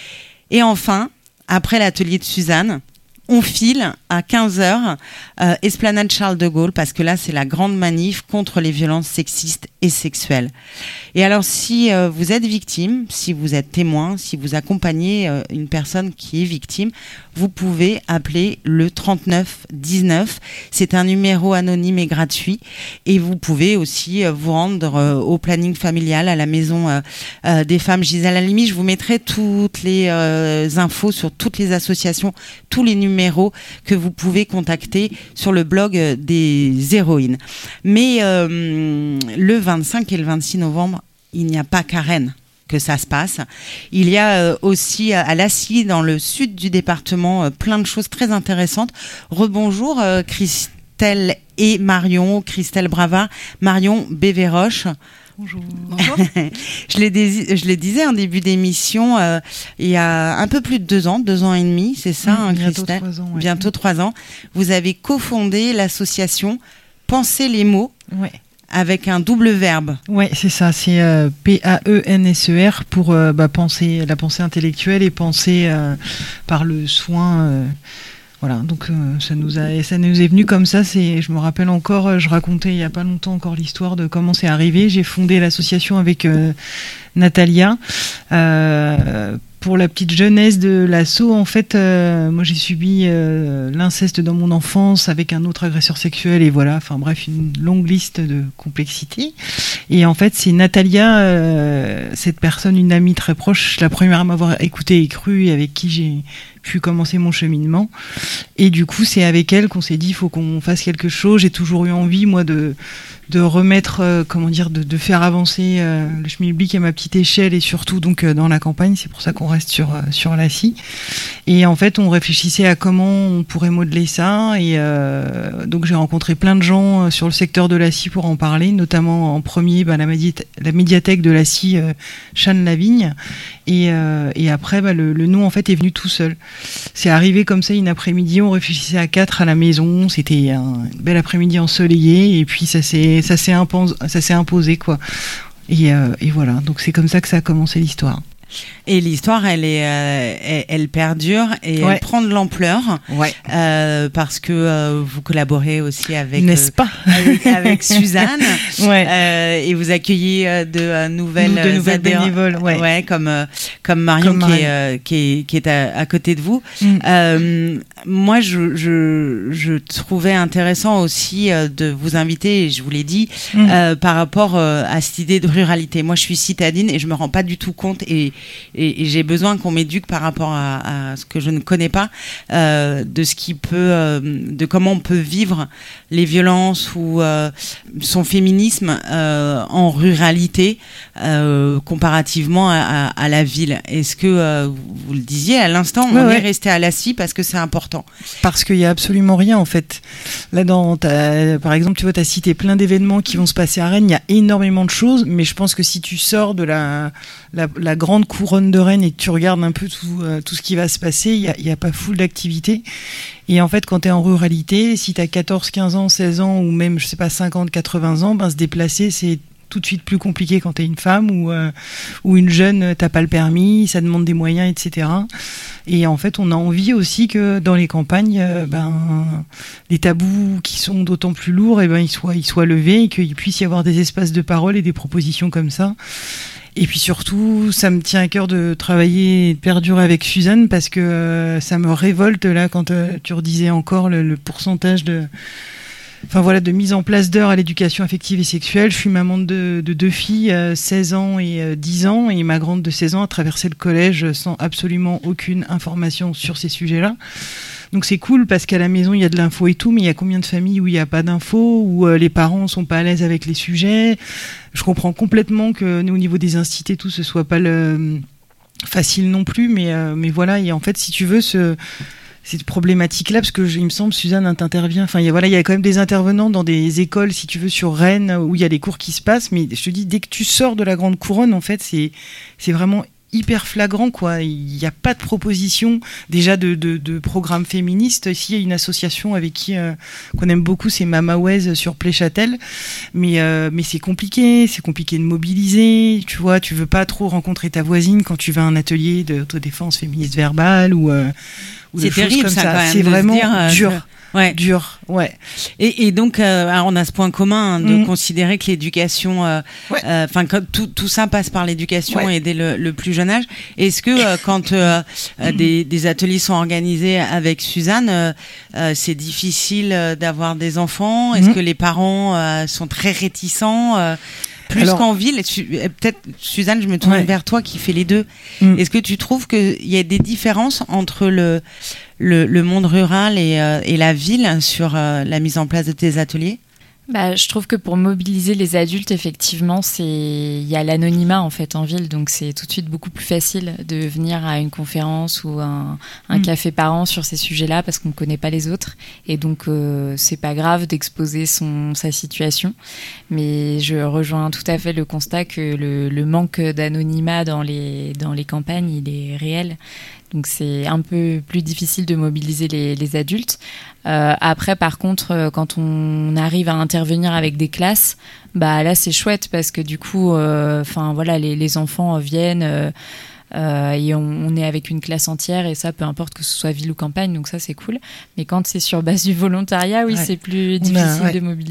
Et enfin, après l'atelier de Suzanne, on file à quinze heures, euh, Esplanade Charles de Gaulle, parce que là, c'est la grande manif contre les violences sexistes et sexuelles. Et alors, si euh, vous êtes victime, si vous êtes témoin, si vous accompagnez euh, une personne qui est victime, vous pouvez appeler le trente-neuf dix-neuf. C'est un numéro anonyme et gratuit. Et vous pouvez aussi euh, vous rendre euh, au planning familial, à la maison euh, euh, des femmes Gisèle Halimi. Je vous mettrai toutes les euh, infos sur toutes les associations, tous les numéros que vous pouvez contacter sur le blog des héroïnes. Mais euh, le vingt-cinq et le vingt-six novembre, il n'y a pas qu'à Rennes que ça se passe. Il y a euh, aussi à Lacy, dans le sud du département, euh, plein de choses très intéressantes. Rebonjour euh, Christelle et Marion, Christelle Bravard, Marion Bévéroche. Bonjour. Bonjour. je, les dés- je les disais en début d'émission, euh, il y a un peu plus de deux ans, deux ans et demi, c'est ça, mmh, hein, bientôt Christelle ? trois ans, ouais. Bientôt trois ans. Vous avez cofondé l'association Penser les mots, ouais. avec un double verbe. Ouais, c'est ça, c'est euh, P A E N S E R pour euh, bah, penser, la pensée intellectuelle et penser euh, par le soin. Euh, Voilà, donc euh, ça nous a, ça nous est venu comme ça. C'est, je me rappelle encore, je racontais il y a pas longtemps encore l'histoire de comment c'est arrivé. J'ai fondé l'association avec euh, Natalia. Euh, Pour la petite jeunesse de l'assaut, en fait, euh, moi j'ai subi euh, l'inceste dans mon enfance avec un autre agresseur sexuel et voilà, enfin bref, une longue liste de complexité. Et en fait, c'est Natalia, euh, cette personne, une amie très proche, la première à m'avoir écouté et cru et avec qui j'ai pu commencer mon cheminement. Et du coup, c'est avec elle qu'on s'est dit, il faut qu'on fasse quelque chose. J'ai toujours eu envie, moi, de de remettre, euh, comment dire, de, de faire avancer euh, le schmilblick à ma petite échelle et surtout donc euh, dans la campagne. C'est pour ça qu'on reste sur euh, sur la scie. Et en fait, on réfléchissait à comment on pourrait modeler ça. Et euh, donc j'ai rencontré plein de gens euh, sur le secteur de la scie pour en parler, notamment en premier bah, la, médi- la médiathèque de la scie, euh, Chane Lavigne. Et, euh, et après, bah, le, le nom en fait est venu tout seul. C'est arrivé comme ça une après-midi. On réfléchissait à quatre à la maison. C'était un bel après-midi ensoleillé. Et puis ça s'est ça s'est imposé, ça s'est imposé quoi. Et, euh, et voilà. Donc c'est comme ça que ça a commencé l'histoire. Et l'histoire, elle est, euh, elle, elle perdure et ouais. elle prend de l'ampleur, ouais. euh, parce que euh, vous collaborez aussi avec, n'est-ce pas, euh, avec, avec Suzanne, ouais. euh, et vous accueillez euh, de euh, nouvelles, de nouvelles adhérents, bénévoles, ouais, ouais, comme euh, comme Marion, comme qui, est, euh, qui est qui est à, à côté de vous. Mm. Euh, moi, je, je je trouvais intéressant aussi euh, de vous inviter, et je vous l'ai dit, mm. euh, par rapport euh, à cette idée de ruralité. Moi, je suis citadine et je me rends pas du tout compte et Et, et j'ai besoin qu'on m'éduque par rapport à, à ce que je ne connais pas, euh, de ce qui peut, euh, de comment on peut vivre les violences ou euh, son féminisme euh, en ruralité euh, comparativement à, à, à la ville. Est-ce que euh, vous le disiez à l'instant, ouais, on ouais. est resté à la scie parce que c'est important. Parce qu'il y a absolument rien en fait. Là, dans ta, par exemple, tu vois, tu as cité plein d'événements qui vont se passer à Rennes. Il y a énormément de choses, mais je pense que si tu sors de la, la, la grande couronne de Rennes et que tu regardes un peu tout, euh, tout ce qui va se passer, il n'y a, y a pas foule d'activités. Et en fait, quand tu es en ruralité, si tu as quatorze, quinze ans, seize ans ou même, je sais pas, cinquante, quatre-vingts ans, ben, se déplacer, c'est tout de suite plus compliqué quand tu es une femme ou, euh, ou une jeune, t'as pas le permis, ça demande des moyens, et cetera. Et en fait, on a envie aussi que dans les campagnes, euh, ben, les tabous qui sont d'autant plus lourds, et ben, ils soient, ils soient levés et qu'il puisse y avoir des espaces de parole et des propositions comme ça. Et puis surtout, ça me tient à cœur de travailler et de perdurer avec Suzanne parce que euh, ça me révolte là quand euh, tu redisais encore le, le pourcentage de, enfin voilà, de mise en place d'heures à l'éducation affective et sexuelle. Je suis maman de, de deux filles, euh, seize ans et euh, dix ans, et ma grande de seize ans a traversé le collège sans absolument aucune information sur ces sujets-là. Donc c'est cool parce qu'à la maison il y a de l'info et tout, mais il y a combien de familles où il n'y a pas d'info, où euh, les parents sont pas à l'aise avec les sujets. Je comprends complètement que nous, au niveau des instituts, tout ce soit pas le facile non plus, mais euh, mais voilà. Et en fait, si tu veux ce cette problématique-là, parce que je, il me semble, Suzanne t'intervient. Enfin, il y a voilà, il y a quand même des intervenants dans des écoles, si tu veux, sur Rennes, où il y a des cours qui se passent. Mais je te dis, dès que tu sors de la grande couronne, en fait, c'est c'est vraiment hyper flagrant, quoi. Il n'y a pas de proposition déjà de, de, de programme féministe. Ici, il y a une association avec qui euh, qu'on aime beaucoup, c'est Mama Wez sur Pléchâtel, mais euh, mais c'est compliqué, c'est compliqué de mobiliser. Tu vois, tu veux pas trop rencontrer ta voisine quand tu vas à un atelier d'autodéfense féministe verbale ou, euh, ou c'est de terrible, choses comme ça, ça. Quand même, c'est vraiment dire, euh, dur. Je... Ouais. Dur, ouais. Et, et donc, euh, alors on a ce point commun hein, de mmh. considérer que l'éducation, enfin, ouais. euh, tout, tout ça passe par l'éducation ouais. et dès le, le plus jeune âge. Est-ce que euh, quand euh, euh, des, des ateliers sont organisés avec Suzanne, euh, euh, c'est difficile d'avoir des enfants? Est-ce mmh. que les parents euh, sont très réticents euh, plus Alors, qu'en ville? Peut-être, Suzanne, je me tourne ouais. vers toi qui fait les deux. Mmh. Est-ce que tu trouves qu'il y a des différences entre le, le, le monde rural et, euh, et la ville sur euh, la mise en place de tes ateliers? Bah, je trouve que pour mobiliser les adultes, effectivement, c'est il y a l'anonymat en fait en ville, donc c'est tout de suite beaucoup plus facile de venir à une conférence ou un, un mmh. café par an sur ces sujets-là parce qu'on ne connaît pas les autres, et donc euh, c'est pas grave d'exposer son sa situation. Mais je rejoins tout à fait le constat que le, le manque d'anonymat dans les dans les campagnes, il est réel. Donc c'est un peu plus difficile de mobiliser les, les adultes. Euh, après, par contre, quand on arrive à intervenir avec des classes, bah là c'est chouette parce que du coup, enfin euh, voilà, les, les enfants viennent euh, euh, et on, on est avec une classe entière, et ça, peu importe que ce soit ville ou campagne, donc ça c'est cool. Mais quand c'est sur base du volontariat, oui, ouais. c'est plus difficile a, ouais. de mobiliser.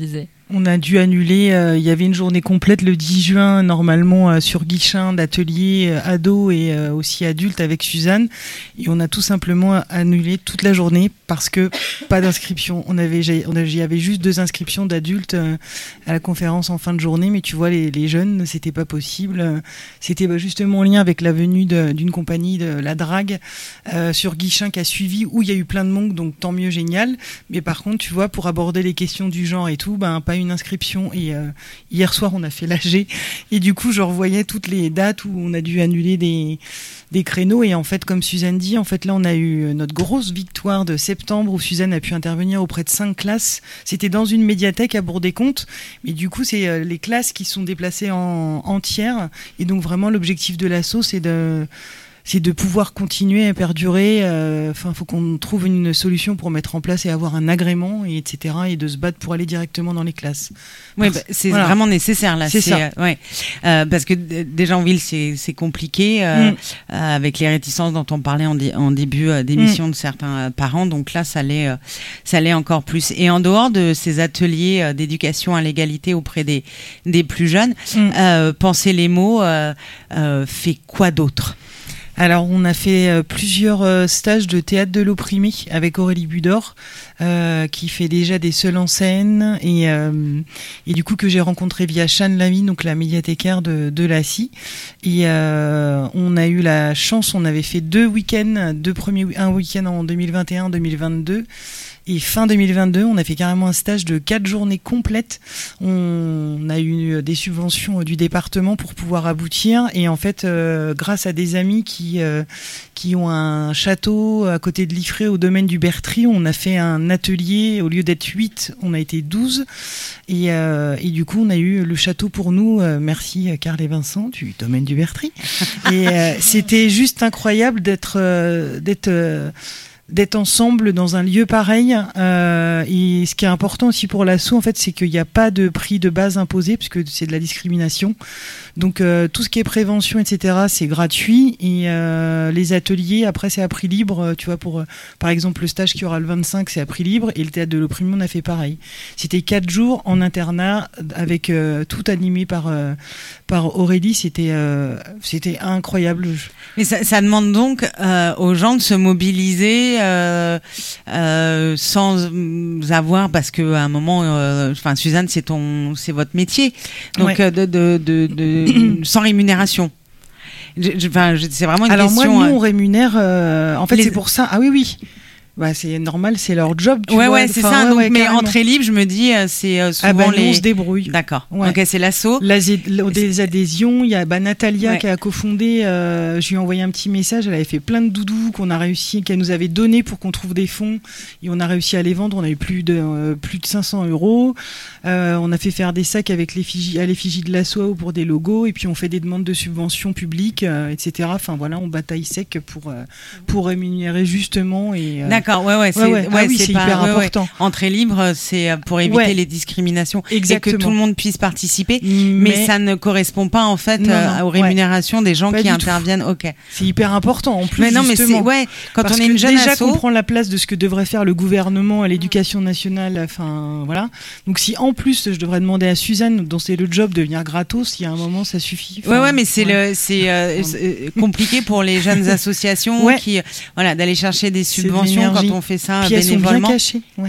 On a dû annuler, euh, il y avait une journée complète le dix juin, normalement euh, sur Guichin, d'ateliers euh, ados et euh, aussi adultes avec Suzanne. Et on a tout simplement annulé toute la journée parce que pas d'inscription. On avait, on avait, il y avait juste deux inscriptions d'adultes euh, à la conférence en fin de journée, mais tu vois, les, les jeunes, c'était pas possible. C'était bah, justement en lien avec la venue de, d'une compagnie de la drague euh, sur Guichin qui a suivi, où il y a eu plein de monde, donc tant mieux, génial. Mais par contre, tu vois, pour aborder les questions du genre et tout, ben pas une inscription. Et euh, hier soir, on a fait l'A G. Et du coup, je revoyais toutes les dates où on a dû annuler des, des créneaux. Et en fait, comme Suzanne dit, en fait, là, on a eu notre grosse victoire de septembre où Suzanne a pu intervenir auprès de cinq classes. C'était dans une médiathèque à Bourg-des-Comptes. Mais du coup, c'est euh, les classes qui sont déplacées en entières. Et donc, vraiment, l'objectif de l'asso, c'est de... c'est de pouvoir continuer à perdurer. Enfin, euh, faut qu'on trouve une solution pour mettre en place et avoir un agrément, et etc. Et de se battre pour aller directement dans les classes. Oui, bah, c'est voilà. vraiment nécessaire là. C'est, c'est ça. Euh, ouais. euh, parce que d- déjà en ville, c'est, c'est compliqué euh, mm. euh, avec les réticences dont on parlait en, dé- en début euh, d'émission mm. de certains euh, parents. Donc là, ça l'est, euh, ça l'est encore plus. Et en dehors de ces ateliers euh, d'éducation à l'égalité auprès des des plus jeunes, mm. euh, Penser les mots euh, euh, fait quoi d'autre? Alors, on a fait euh, plusieurs euh, stages de théâtre de l'opprimé avec Aurélie Budor, euh, qui fait déjà des seuls en scène, et, euh, et du coup que j'ai rencontré via Chane Lamy, donc la médiathécaire de, de l'A C I. Et euh, on a eu la chance, on avait fait deux week-ends, deux premiers, un week-end en deux mille vingt et un, deux mille vingt-deux. Et fin deux mille vingt-deux, on a fait carrément un stage de quatre journées complètes. On a eu des subventions du département pour pouvoir aboutir. Et en fait, euh, grâce à des amis qui euh, qui ont un château à côté de Liffré, au domaine du Bertry, on a fait un atelier. Au lieu d'être huit, on a été douze. Et, euh, et du coup, on a eu le château pour nous. Euh, merci Carl et Vincent du domaine du Bertry. Et euh, c'était juste incroyable d'être euh, d'être euh, d'être ensemble dans un lieu pareil, euh, et ce qui est important aussi pour l'asso, en fait, c'est qu'il n'y a pas de prix de base imposé, puisque c'est de la discrimination. Donc euh, tout ce qui est prévention, et cetera, c'est gratuit, et euh, les ateliers, après, c'est à prix libre. Tu vois, pour euh, par exemple le stage qui aura le vingt-cinq, c'est à prix libre, et le théâtre de l'opprimé, on a fait pareil. C'était quatre jours en internat, avec euh, tout animé par euh, par Aurélie. C'était euh, c'était incroyable. Mais ça, ça demande donc euh, aux gens de se mobiliser. Euh, euh, sans avoir, parce que à un moment, enfin euh, Suzanne, c'est ton, c'est votre métier, donc ouais. euh, de, de, de, de sans rémunération. Enfin, c'est vraiment une Alors question. Alors moi, nous, euh... on rémunère. Euh, en fait, Les... c'est pour ça. Ah oui, oui. Bah, c'est normal, c'est leur job. Tu ouais, vois, ouais, c'est enfin, ça. Ouais, donc, ouais, mais carrément. entrée libre, je me dis, c'est euh, souvent ah bah, les. Nous, on se débrouille. D'accord. Ouais. Ok, c'est l'asso. L'asé... Des adhésions. Il y a bah, Natalia ouais. qui a cofondé. Euh, je lui ai envoyé un petit message. Elle avait fait plein de doudous qu'on a réussi, qu'elle nous avait donné pour qu'on trouve des fonds, et on a réussi à les vendre. On a eu plus de euh, plus de cinq cents euros. Euh, on a fait faire des sacs avec l'effigie à l'effigie de l'asso pour des logos, et puis on fait des demandes de subventions publiques, euh, et cetera. Enfin voilà, on bataille sec pour euh, pour rémunérer justement. Et euh... d'accord. Ouais, ouais. C'est, ouais, ouais. ouais, ah oui, c'est, c'est pas, hyper ouais, important. Ouais. Entrée libre, c'est pour éviter ouais. les discriminations. Exactement. Et que tout le monde puisse participer. Mais, mais ça ne correspond pas en fait non, euh, non, aux rémunérations ouais. des gens pas qui interviennent. Tout. Ok. C'est hyper important en plus. Mais non, justement. mais c'est ouais. Quand Parce on est une jeune déjà asso, qu'on prend la place de ce que devrait faire le gouvernement à l'éducation nationale. Enfin voilà. Donc si en plus je devrais demander à Suzanne, dont c'est le job, de venir gratos, il y a un moment ça suffit. Enfin, ouais, ouais, mais c'est ouais. le, c'est, euh, c'est compliqué pour les jeunes associations ouais. qui, voilà, d'aller chercher des subventions quand on fait ça Puis bénévolement. Elles sont bien cachées. Ouais.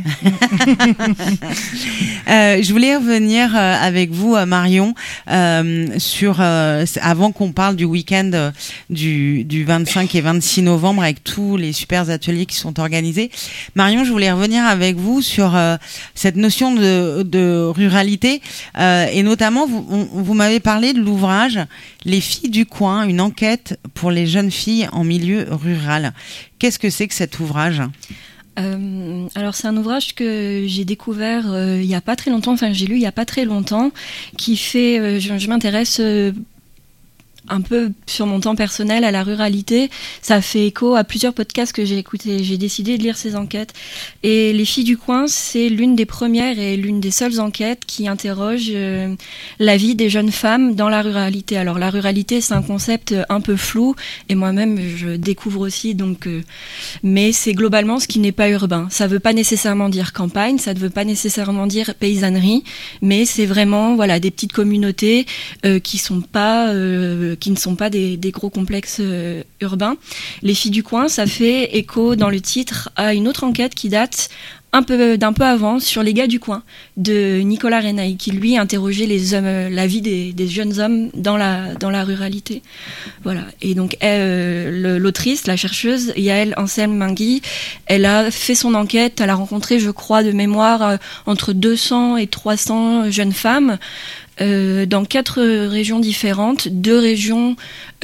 euh, je voulais revenir euh, avec vous, euh, Marion, euh, sur euh, avant qu'on parle du week-end euh, du, du vingt-cinq et vingt-six novembre avec tous les super ateliers qui sont organisés. Marion, je voulais revenir avec vous sur euh, cette notion de, de ruralité euh, et notamment vous, on, vous m'avez parlé de l'ouvrage Les filles du coin, une enquête pour les jeunes filles en milieu rural. Qu'est-ce que c'est que cet ouvrage ? Euh, alors c'est un ouvrage que j'ai découvert euh, il y a pas très longtemps, enfin j'ai lu il y a pas très longtemps, qui fait, euh, je, je m'intéresse euh, un peu sur mon temps personnel à la ruralité. Ça fait écho à plusieurs podcasts que j'ai écoutés. J'ai décidé de lire ces enquêtes. Et Les Filles du Coin, c'est l'une des premières et l'une des seules enquêtes qui interroge euh, la vie des jeunes femmes dans la ruralité. Alors la ruralité, c'est un concept un peu flou et moi-même je découvre aussi. Donc, euh, mais c'est globalement ce qui n'est pas urbain. Ça ne veut pas nécessairement dire campagne, ça ne veut pas nécessairement dire paysannerie, mais c'est vraiment voilà des petites communautés euh, qui sont pas euh, qui ne sont pas des, des gros complexes euh, urbains. Les Filles du Coin, ça fait écho dans le titre à une autre enquête qui date un peu, d'un peu avant sur les gars du coin de Nicolas Renaï, qui lui interrogeait les hommes, la vie des, des jeunes hommes dans la, dans la ruralité. Voilà. Et donc elle, le, l'autrice, la chercheuse Yael Anselme-Mingui, elle a fait son enquête, elle a rencontré, je crois, de mémoire, entre deux cents et trois cents jeunes femmes Euh, dans quatre régions différentes, deux régions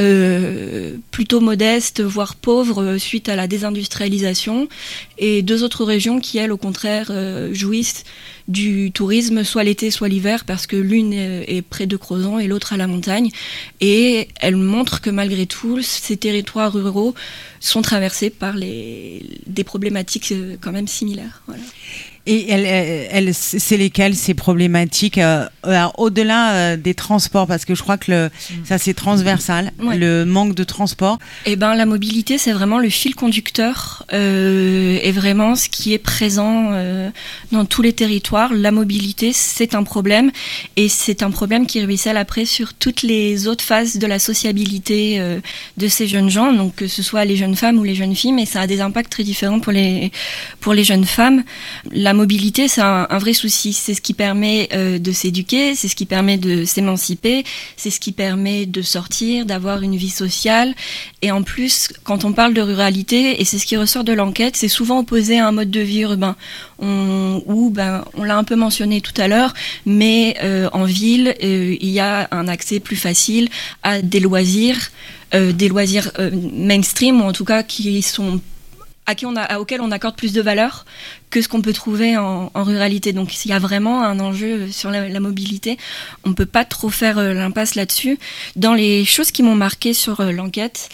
euh, plutôt modestes, voire pauvres suite à la désindustrialisation, et deux autres régions qui, elles, au contraire, euh, jouissent du tourisme, soit l'été, soit l'hiver, parce que l'une est, est près de Crozon et l'autre à la montagne. Et elle montre que malgré tout, ces territoires ruraux sont traversés par les, des problématiques euh, quand même similaires. Voilà. Et elle, elle, elle, c'est lesquelles ces problématiques euh, alors, au-delà euh, des transports, parce que je crois que le, ça c'est transversal, ouais. Le manque de transport. Eh ben la mobilité, c'est vraiment le fil conducteur euh, et vraiment ce qui est présent euh, dans tous les territoires. La mobilité, c'est un problème et c'est un problème qui ruisselle après sur toutes les autres phases de la sociabilité euh, de ces jeunes gens, donc que ce soit les jeunes femmes ou les jeunes filles, mais ça a des impacts très différents pour les pour les jeunes femmes. La La mobilité, c'est un, un vrai souci. C'est ce qui permet euh, de s'éduquer, c'est ce qui permet de s'émanciper, c'est ce qui permet de sortir, d'avoir une vie sociale. Et en plus, quand on parle de ruralité, et c'est ce qui ressort de l'enquête, c'est souvent opposé à un mode de vie urbain. On, où, ben, on l'a un peu mentionné tout à l'heure, mais euh, en ville, euh, il y a un accès plus facile à des loisirs, euh, des loisirs euh, mainstream, ou en tout cas qui sont à qui on a, à auquel on accorde plus de valeur que ce qu'on peut trouver en, en ruralité. Donc il y a vraiment un enjeu sur la, la mobilité. On ne peut pas trop faire euh, l'impasse là-dessus. Dans les choses qui m'ont marqué sur euh, l'enquête,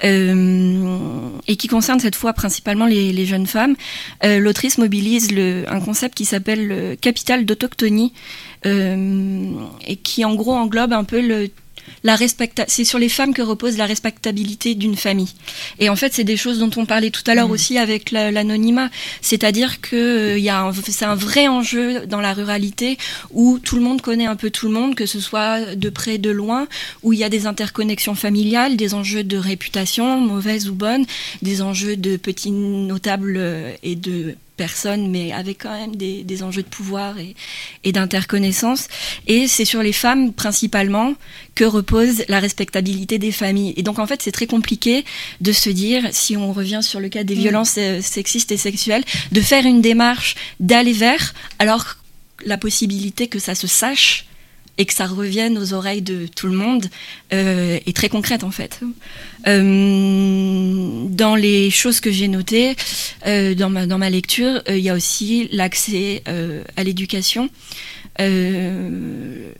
euh, et qui concernent cette fois principalement les, les jeunes femmes, euh, l'autrice mobilise le, un concept qui s'appelle le capital d'autochtonie, euh, et qui en gros englobe un peu le La respecta- c'est sur les femmes que repose la respectabilité d'une famille. Et en fait, c'est des choses dont on parlait tout à l'heure mmh. aussi avec la, l'anonymat. C'est-à-dire que euh, y a un, c'est un vrai enjeu dans la ruralité où tout le monde connaît un peu tout le monde, que ce soit de près, de loin, où il y a des interconnexions familiales, des enjeux de réputation, mauvaise ou bonne, des enjeux de petits notables et de personnes, mais avec quand même des, des enjeux de pouvoir et, et d'interconnaissance. Et c'est sur les femmes, principalement, que repose la respectabilité des familles. Et donc, en fait, c'est très compliqué de se dire, si on revient sur le cas des violences euh, sexistes et sexuelles, de faire une démarche, d'aller vers, alors la possibilité que ça se sache et que ça revienne aux oreilles de tout le monde euh, est très concrète en fait. Euh, dans les choses que j'ai notées, euh, dans, ma, dans ma lecture, il euh, y a aussi l'accès euh, à l'éducation. Euh,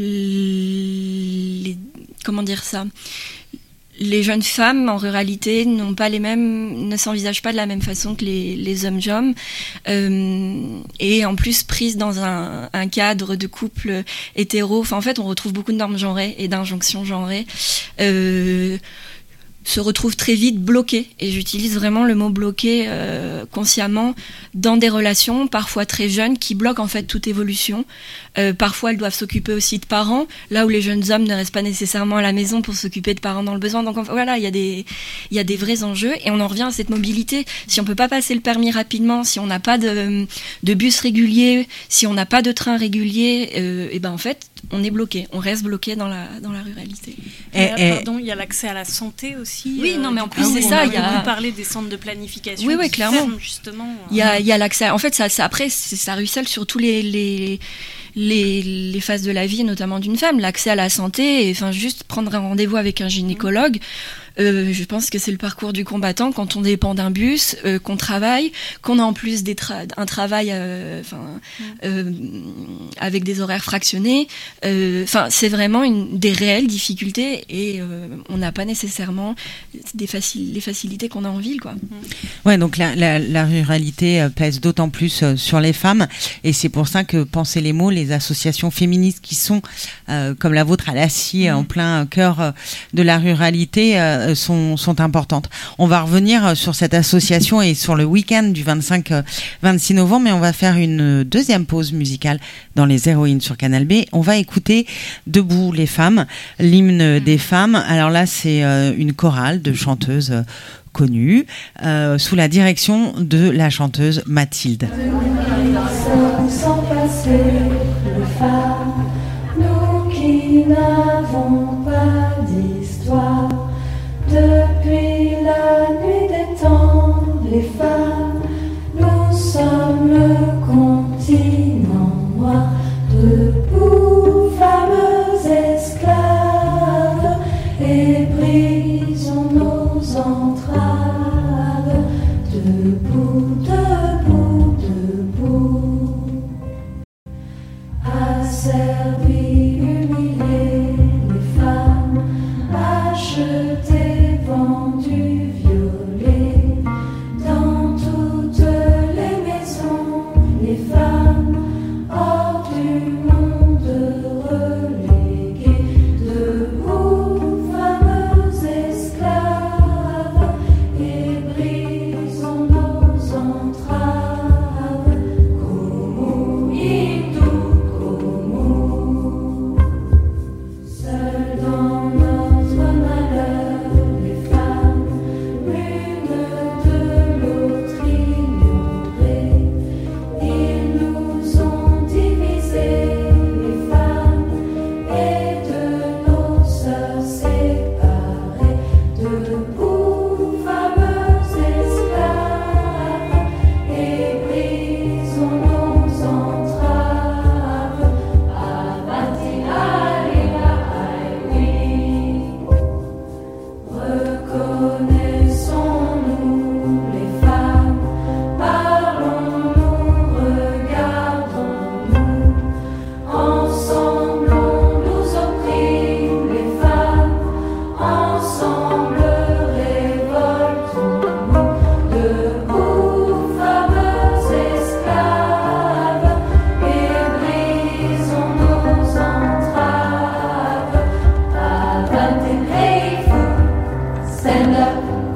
les, comment dire ça ? Les jeunes femmes en ruralité n'ont pas les mêmes, ne s'envisagent pas de la même façon que les, les hommes-hommes, euh, et en plus prises dans un, un cadre de couple hétéro. Enfin, en fait, on retrouve beaucoup de normes genrées et d'injonctions genrées. Euh, se retrouvent très vite bloquées, et j'utilise vraiment le mot bloqué euh, consciemment, dans des relations parfois très jeunes qui bloquent en fait toute évolution. Euh, parfois elles doivent s'occuper aussi de parents, là où les jeunes hommes ne restent pas nécessairement à la maison pour s'occuper de parents dans le besoin. Donc enfin, voilà, il y a des il y a des vrais enjeux, et on en revient à cette mobilité. Si on peut pas passer le permis rapidement, si on n'a pas de, de bus régulier, si on n'a pas de train régulier, euh, et ben en fait on est bloqué, on reste bloqué dans la dans la ruralité. Et, et, pardon, il y a l'accès à la santé aussi. Oui, euh, non, mais en plus ah, c'est oui, ça. Il y a beaucoup parlé des centres de planification. Oui, oui, qui clairement. ferment, justement. Il y a il y a l'accès. En fait, ça, ça après ça ruisselle sur tous les les Les, les phases de la vie, notamment d'une femme, l'accès à la santé, et, enfin juste prendre un rendez-vous avec un gynécologue. Euh, je pense que c'est le parcours du combattant quand on dépend d'un bus, euh, qu'on travaille, qu'on a en plus des tra- un travail euh, euh, avec des horaires fractionnés. Enfin, euh, c'est vraiment une, des réelles difficultés et euh, on n'a pas nécessairement des faci- les facilités qu'on a en ville, quoi. Ouais, donc la, la, la ruralité pèse d'autant plus euh, sur les femmes et c'est pour ça que Pensez les mots, les associations féministes qui sont euh, comme la vôtre à l'Assis, mmh. en plein cœur euh, de la ruralité, euh, sont, sont importantes. On va revenir sur cette association et sur le week-end du vingt-cinq vingt-six novembre, mais on va faire une deuxième pause musicale dans les Héroïnes sur Canal B. On va écouter Debout les femmes, l'hymne des femmes. Alors là, c'est euh, une chorale de chanteuses euh, connues, euh, sous la direction de la chanteuse Mathilde. Sans passer les femmes, nous qui n'avons pas d'histoire, depuis la nuit des temps, les femmes, nous sommes le continent noir, debout, fameux esclaves, et brisons nos entraves, debout, debout, debout. Asservis, humiliés, les femmes, achetées, vendues, violées, dans toutes les maisons, les femmes, hors du monde reléguées, debout, fameux esclaves, et brisons nos entraves, como hindou. Seules dans notre malheur, les femmes, l'une de l'autre ignorées, ils nous ont divisés, les femmes, et de nos sœurs séparées, debout, fameux esclaves, et brisons nos entraves, abattis, alléluia. Reconnaissons-nous les femmes, parlons-nous, regardons-nous, ensemble on nous opprime les femmes, ensemble révoltons-nous, debout, fameux esclaves, et brisons nos entraves, abattez-vous. Stand up.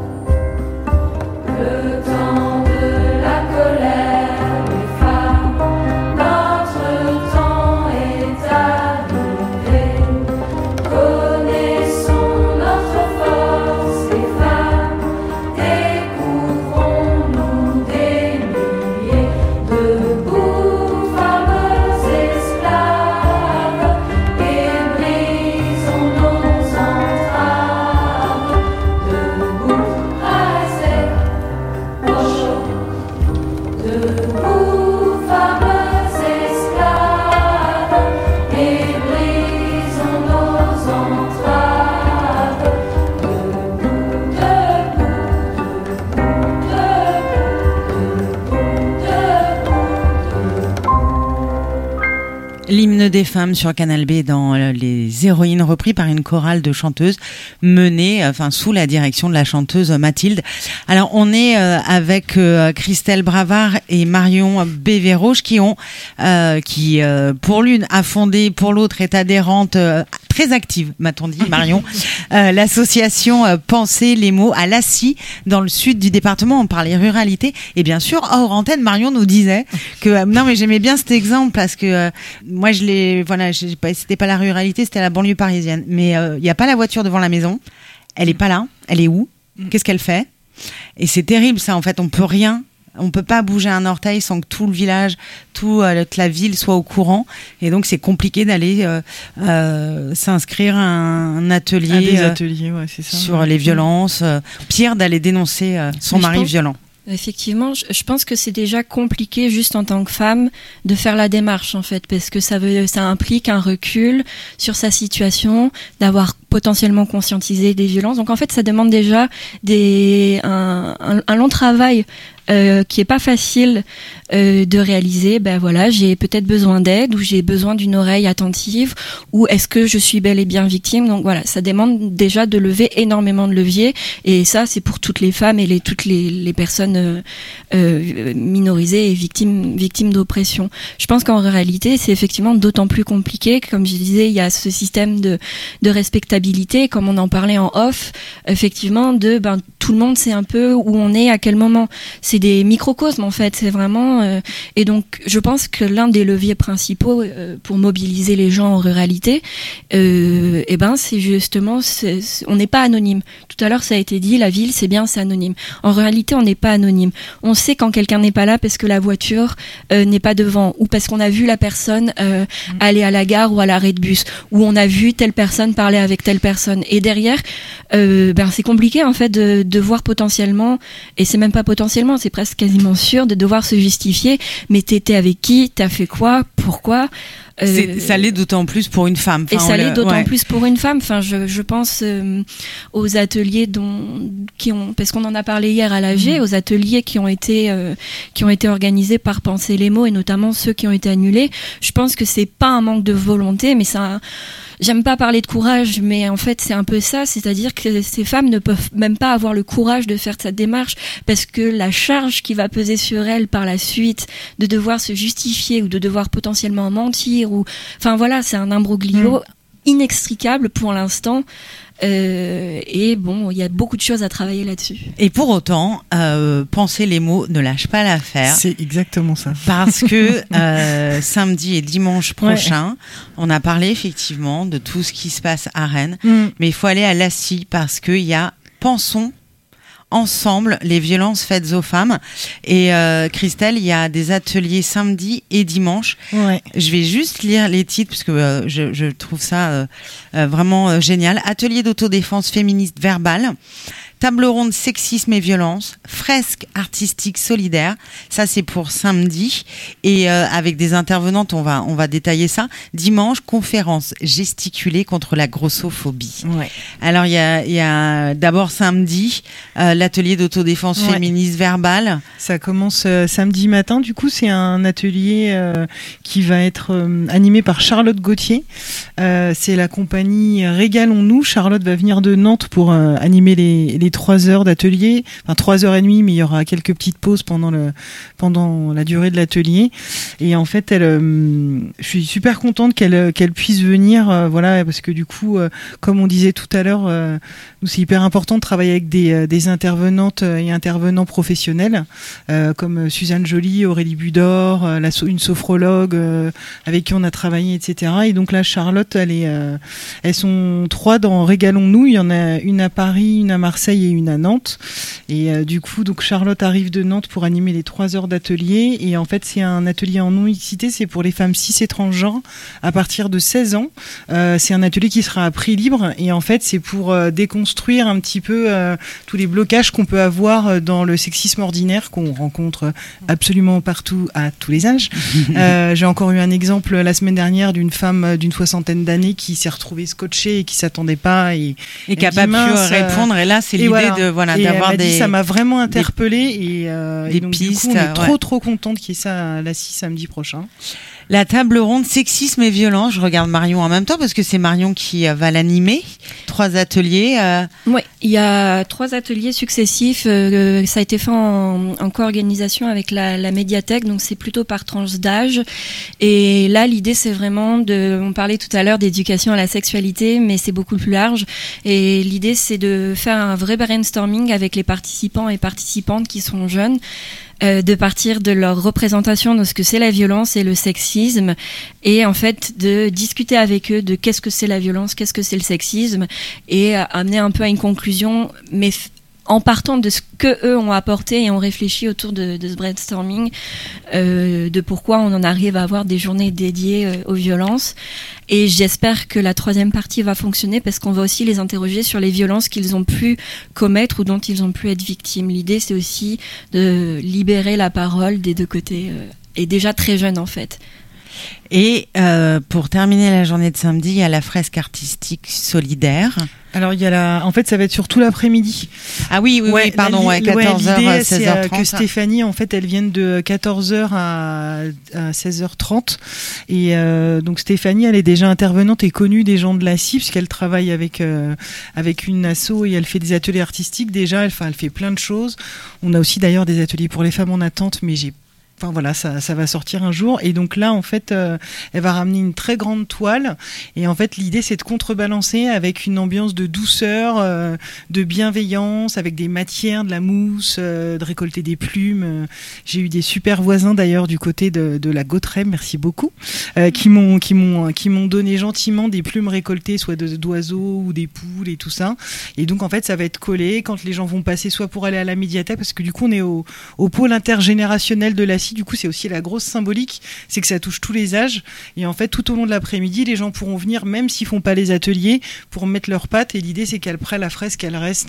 Le temps de la colère, les femmes, notre temps est arrivé. Connaissons notre force, les femmes, découvrons-nous des milliers. Debout, fameux esclaves, et brisons nos entraves. Debout, rasez, pochot. Debout, fameux esclaves, et brisons nos entraves. Debout, debout, debout, debout, debout. L'hymne des femmes sur Canal B dans les Héroïnes, repris par une chorale de chanteuses menée, enfin sous la direction de la chanteuse Mathilde. Alors on est euh, avec euh, Christelle Bravard et Marion Bévéroche qui ont, euh, qui euh, pour l'une a fondé, pour l'autre est adhérente, euh, très active, m'a-t-on dit, Marion, euh, l'association euh, Pensez les mots à L'Assis dans le sud du département. On parlait ruralité et bien sûr hors antenne, Marion nous disait que euh, non mais j'aimais bien cet exemple parce que euh, moi je l'ai, voilà, j'ai pas, c'était pas la ruralité, c'était la banlieue parisienne. Mais il euh, y a pas la voiture devant la maison, elle est pas là, elle est où? Qu'est-ce qu'elle fait? Et c'est terrible ça en fait, on peut rien. On peut pas bouger un orteil sans que tout le village, tout, euh, toute la ville soit au courant. Et donc, c'est compliqué d'aller euh, euh, s'inscrire à un, un atelier, à des euh, ateliers ouais, c'est ça, sur ouais. les violences. Euh, pire, d'aller dénoncer euh, son Mais mari pense, violent. Effectivement, je pense que c'est déjà compliqué juste en tant que femme de faire la démarche en fait, parce que ça veut, ça implique un recul sur sa situation, d'avoir potentiellement conscientisé des violences. Donc en fait, ça demande déjà des, un, un, un long travail euh, qui est pas facile euh, de réaliser. Ben voilà, j'ai peut-être besoin d'aide ou j'ai besoin d'une oreille attentive ou est-ce que je suis bel et bien victime. Donc voilà, ça demande déjà de lever énormément de leviers et ça c'est pour toutes les femmes et les, toutes les, les personnes euh, euh, minorisées et victimes, victimes d'oppression. Je pense qu'en réalité, c'est effectivement d'autant plus compliqué. Comme je disais, il y a ce système de, de respectabilité, comme on en parlait en off, effectivement, de ben, tout le monde sait un peu où on est, à quel moment. C'est des microcosmes, en fait. C'est vraiment... Euh, et donc, je pense que l'un des leviers principaux euh, pour mobiliser les gens en ruralité, euh, eh ben, c'est justement... C'est, c'est, on n'est pas anonyme. Tout à l'heure, ça a été dit, la ville, c'est bien, c'est anonyme. En réalité, on n'est pas anonyme. On sait quand quelqu'un n'est pas là parce que la voiture euh, n'est pas devant ou parce qu'on a vu la personne euh, mmh. aller à la gare ou à l'arrêt de bus ou on a vu telle personne parler avec telle personne. Et derrière, euh, ben, c'est compliqué en fait de, de voir potentiellement, et c'est même pas potentiellement, c'est presque quasiment sûr de devoir se justifier. Mais t'étais avec qui? T'as fait quoi? Pourquoi? Euh, ça l'est d'autant plus pour une femme. Enfin, et ça l'est d'autant ouais. plus pour une femme. Enfin, je, je pense euh, aux ateliers dont, qui ont, parce qu'on en a parlé hier à l'A G, mmh. aux ateliers qui ont été, euh, qui ont été organisés par Penser les mots et notamment ceux qui ont été annulés. Je pense que c'est pas un manque de volonté, mais ça. J'aime pas parler de courage, mais en fait c'est un peu ça, c'est-à-dire que ces femmes ne peuvent même pas avoir le courage de faire cette démarche parce que la charge qui va peser sur elles par la suite, de devoir se justifier ou de devoir potentiellement mentir, ou, enfin voilà, c'est un imbroglio mmh. inextricable pour l'instant. Euh, et bon, il y a beaucoup de choses à travailler là-dessus. Et pour autant, euh, Penser les mots ne lâche pas l'affaire. C'est exactement ça. Parce que euh, samedi et dimanche prochain, ouais. on a parlé effectivement de tout ce qui se passe à Rennes, mm. mais il faut aller à l'Assis parce qu'il y a Pensons ensemble les violences faites aux femmes. Et euh, Christelle, il y a des ateliers samedi et dimanche. Ouais. Je vais juste lire les titres parce que euh, je, je trouve ça euh, euh, vraiment euh, génial. Atelier d'autodéfense féministe verbale. Table ronde sexisme et violence, fresque artistique solidaire, ça c'est pour samedi, et euh, avec des intervenantes, on va on va détailler ça. Dimanche, conférence gesticulée contre la grossophobie. Ouais. Alors il y a il y a d'abord samedi euh, l'atelier d'autodéfense ouais. féministe verbale. Ça commence euh, samedi matin. Du coup, c'est un atelier euh, qui va être euh, animé par Charlotte Gauthier. Euh, c'est la compagnie Régalons-nous. Charlotte va venir de Nantes pour euh, animer les, les trois heures d'atelier, enfin trois heures et demie, mais il y aura quelques petites pauses pendant le pendant la durée de l'atelier. Et en fait, elle, euh, je suis super contente qu'elle qu'elle puisse venir, euh, voilà, parce que du coup, euh, comme on disait tout à l'heure, euh, nous c'est hyper important de travailler avec des des intervenantes et intervenants professionnels, euh, comme Suzanne Joly, Aurélie Budor, euh, la, une sophrologue euh, avec qui on a travaillé, et cetera. Et donc là, Charlotte, elle est, euh, elles sont trois dans Régalons-nous. Il y en a une à Paris, une à Marseille et une à Nantes. Et euh, du coup, donc Charlotte arrive de Nantes pour animer les trois heures d'atelier. Et en fait, c'est un atelier en non-mixité, c'est pour les femmes cis et transgenres à partir de seize ans. Euh, c'est un atelier qui sera à prix libre. Et en fait, c'est pour euh, déconstruire un petit peu euh, tous les blocages qu'on peut avoir dans le sexisme ordinaire qu'on rencontre absolument partout à tous les âges. euh, j'ai encore eu un exemple la semaine dernière d'une femme d'une soixantaine d'années qui s'est retrouvée scotchée et qui s'attendait pas et, et qui n'a pas pu répondre. Et là, c'est l'idée voilà. de voilà et d'avoir elle m'a des. Dit, ça m'a vraiment interpellée et, euh, des et donc, pistes. Du coup, on est ouais. trop trop contente qu'il y ait ça à l'Assis samedi prochain. La table ronde sexisme et violence, je regarde Marion en même temps parce que c'est Marion qui va l'animer. Trois ateliers. Euh... Oui, il y a trois ateliers successifs. Euh, ça a été fait en, en co-organisation avec la, la médiathèque, donc c'est plutôt par tranche d'âge. Et là, l'idée, c'est vraiment de... On parlait tout à l'heure d'éducation à la sexualité, mais c'est beaucoup plus large. Et l'idée, c'est de faire un vrai brainstorming avec les participants et participantes qui sont jeunes. Euh, de partir de leur représentation de ce que c'est la violence et le sexisme et en fait de discuter avec eux de qu'est-ce que c'est la violence, qu'est-ce que c'est le sexisme et euh, amener un peu à une conclusion mais f- en partant de ce que eux ont apporté et on réfléchit autour de, de ce brainstorming euh, de pourquoi on en arrive à avoir des journées dédiées euh, aux violences. Et j'espère que la troisième partie va fonctionner parce qu'on va aussi les interroger sur les violences qu'ils ont pu commettre ou dont ils ont pu être victimes. L'idée, c'est aussi de libérer la parole des deux côtés euh, et déjà très jeunes en fait. Et euh, pour terminer la journée de samedi, il y a la fresque artistique solidaire. Alors il y a la, en fait ça va être sur tout l'après-midi. Ah oui oui, ouais, oui pardon ouais, quatorze heures ouais, seize heures trente. C'est euh, que Stéphanie en fait elle vient de quatorze heures à, à seize heures trente et euh, donc Stéphanie elle est déjà intervenante et connue des gens de la C I puisqu'elle travaille avec euh, avec une asso et elle fait des ateliers artistiques déjà, elle, enfin, elle fait plein de choses. On a aussi d'ailleurs des ateliers pour les femmes en attente mais j'ai Enfin voilà, ça, ça va sortir un jour. Et donc là, en fait, euh, elle va ramener une très grande toile. Et en fait, l'idée, c'est de contrebalancer avec une ambiance de douceur, euh, de bienveillance, avec des matières, de la mousse, euh, de récolter des plumes. J'ai eu des super voisins d'ailleurs du côté de, de la Gautrey, merci beaucoup, euh, qui m'ont qui m'ont qui m'ont donné gentiment des plumes récoltées, soit de, d'oiseaux ou des poules et tout ça. Et donc en fait, ça va être collé quand les gens vont passer, soit pour aller à la médiathèque, parce que du coup, on est au, au pôle intergénérationnel de la du coup c'est aussi la grosse symbolique, c'est que ça touche tous les âges et en fait tout au long de l'après-midi les gens pourront venir même s'ils font pas les ateliers pour mettre leurs pattes et l'idée c'est qu'après la fresque elle reste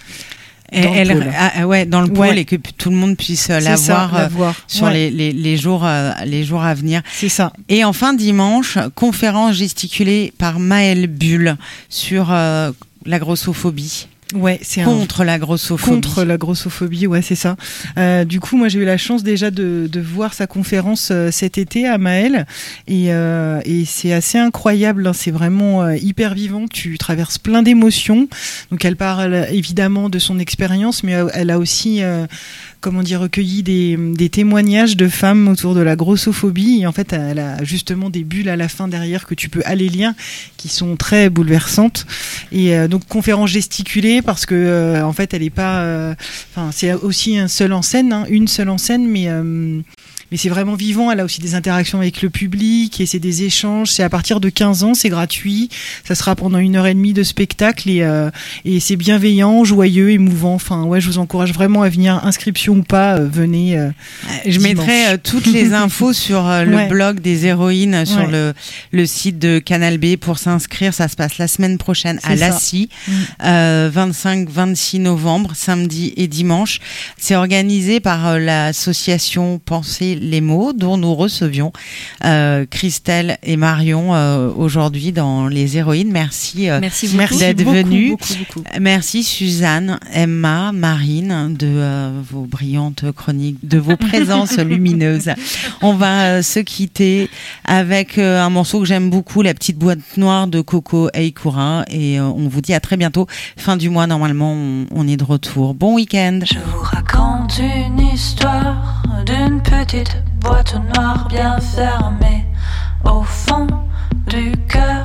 et dans, elle, le pôle. Ah, ouais, dans le pôle ouais. Et que tout le monde puisse la voir, ça, la voir sur ouais. les, les, les, jours, euh, les jours à venir. C'est ça. Et enfin dimanche, conférence gesticulée par Maëlle Bulle sur euh, la grossophobie. Ouais, c'est contre un... la grossophobie. Contre la grossophobie, ouais, c'est ça. Euh, du coup, moi, j'ai eu la chance déjà de, de voir sa conférence euh, cet été à Maëlle, et, euh, et c'est assez incroyable. Hein, c'est vraiment euh, hyper vivant. Tu traverses plein d'émotions. Donc, elle parle évidemment de son expérience, mais elle a aussi, euh, comment dire, recueilli des, des témoignages de femmes autour de la grossophobie. Et en fait, elle a justement des bulles à la fin derrière que tu peux aller lire, qui sont très bouleversantes. Et euh, donc, conférence gesticulée. Parce que euh, en fait elle est pas enfin euh, c'est aussi un seul en scène hein, une seule en scène mais euh, mais c'est vraiment vivant, elle a aussi des interactions avec le public et c'est des échanges, c'est à partir de quinze ans, c'est gratuit, ça sera pendant une heure et demie de spectacle et, euh, et c'est bienveillant, joyeux, émouvant, enfin ouais je vous encourage vraiment à venir, inscription ou pas, euh, venez euh, je dimanche. Mettrai euh, toutes les infos sur euh, le ouais. blog des héroïnes sur ouais. le, le site de Canal B pour s'inscrire, ça se passe la semaine prochaine c'est à l'A C I mmh. euh, vingt-cinq vingt-six novembre, samedi et dimanche, c'est organisé par euh, l'association Penser les mots dont nous recevions euh, Christelle et Marion euh, aujourd'hui dans Les Héroïnes. Merci, euh, merci, beaucoup. d'être venues. Beaucoup, beaucoup. Merci Suzanne, Emma, Marine de euh, vos brillantes chroniques, de vos présences lumineuses. On va euh, se quitter avec euh, un morceau que j'aime beaucoup, La petite boîte noire de Coco Eikura et euh, on vous dit à très bientôt. Fin du mois normalement on, on est de retour. Bon week-end. Je vous raconte une histoire d'une petite boîte noire bien fermée au fond du cœur.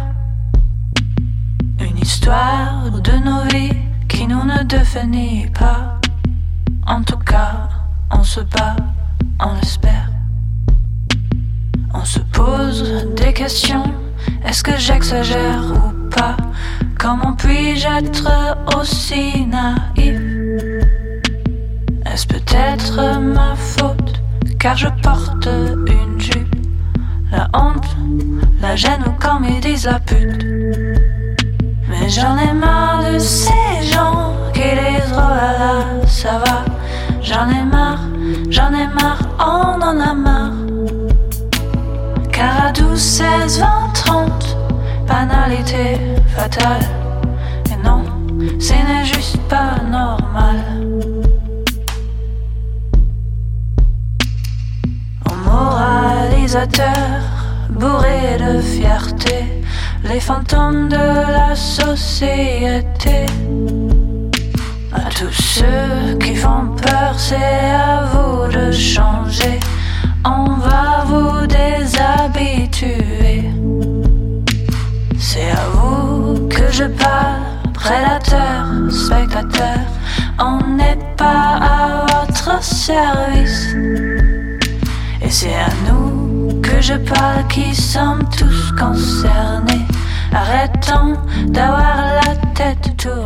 Une histoire de nos vies qui nous ne définit pas. En tout cas, on se bat, on l'espère. On se pose des questions. Est-ce que j'exagère ou pas? Comment puis-je être aussi naïf? Est-ce peut-être ma faute, car je porte une jupe? La honte, la gêne ou quand ils disent la pute. Mais j'en ai marre de ces gens qui disent oh là là, ça va. J'en ai marre, j'en ai marre, on en a marre. Car à douze, seize, vingt, trente, banalité fatale. Et non, ce n'est juste pas normal. Moralisateur, bourré de fierté, les fantômes de la société. À tous ceux qui font peur, c'est à vous de changer. On va vous déshabituer. C'est à vous que je parle, prédateur, spectateur. On n'est pas à votre service. Et c'est à nous que je parle qui sommes tous concernés. Arrêtons d'avoir la tête tournée.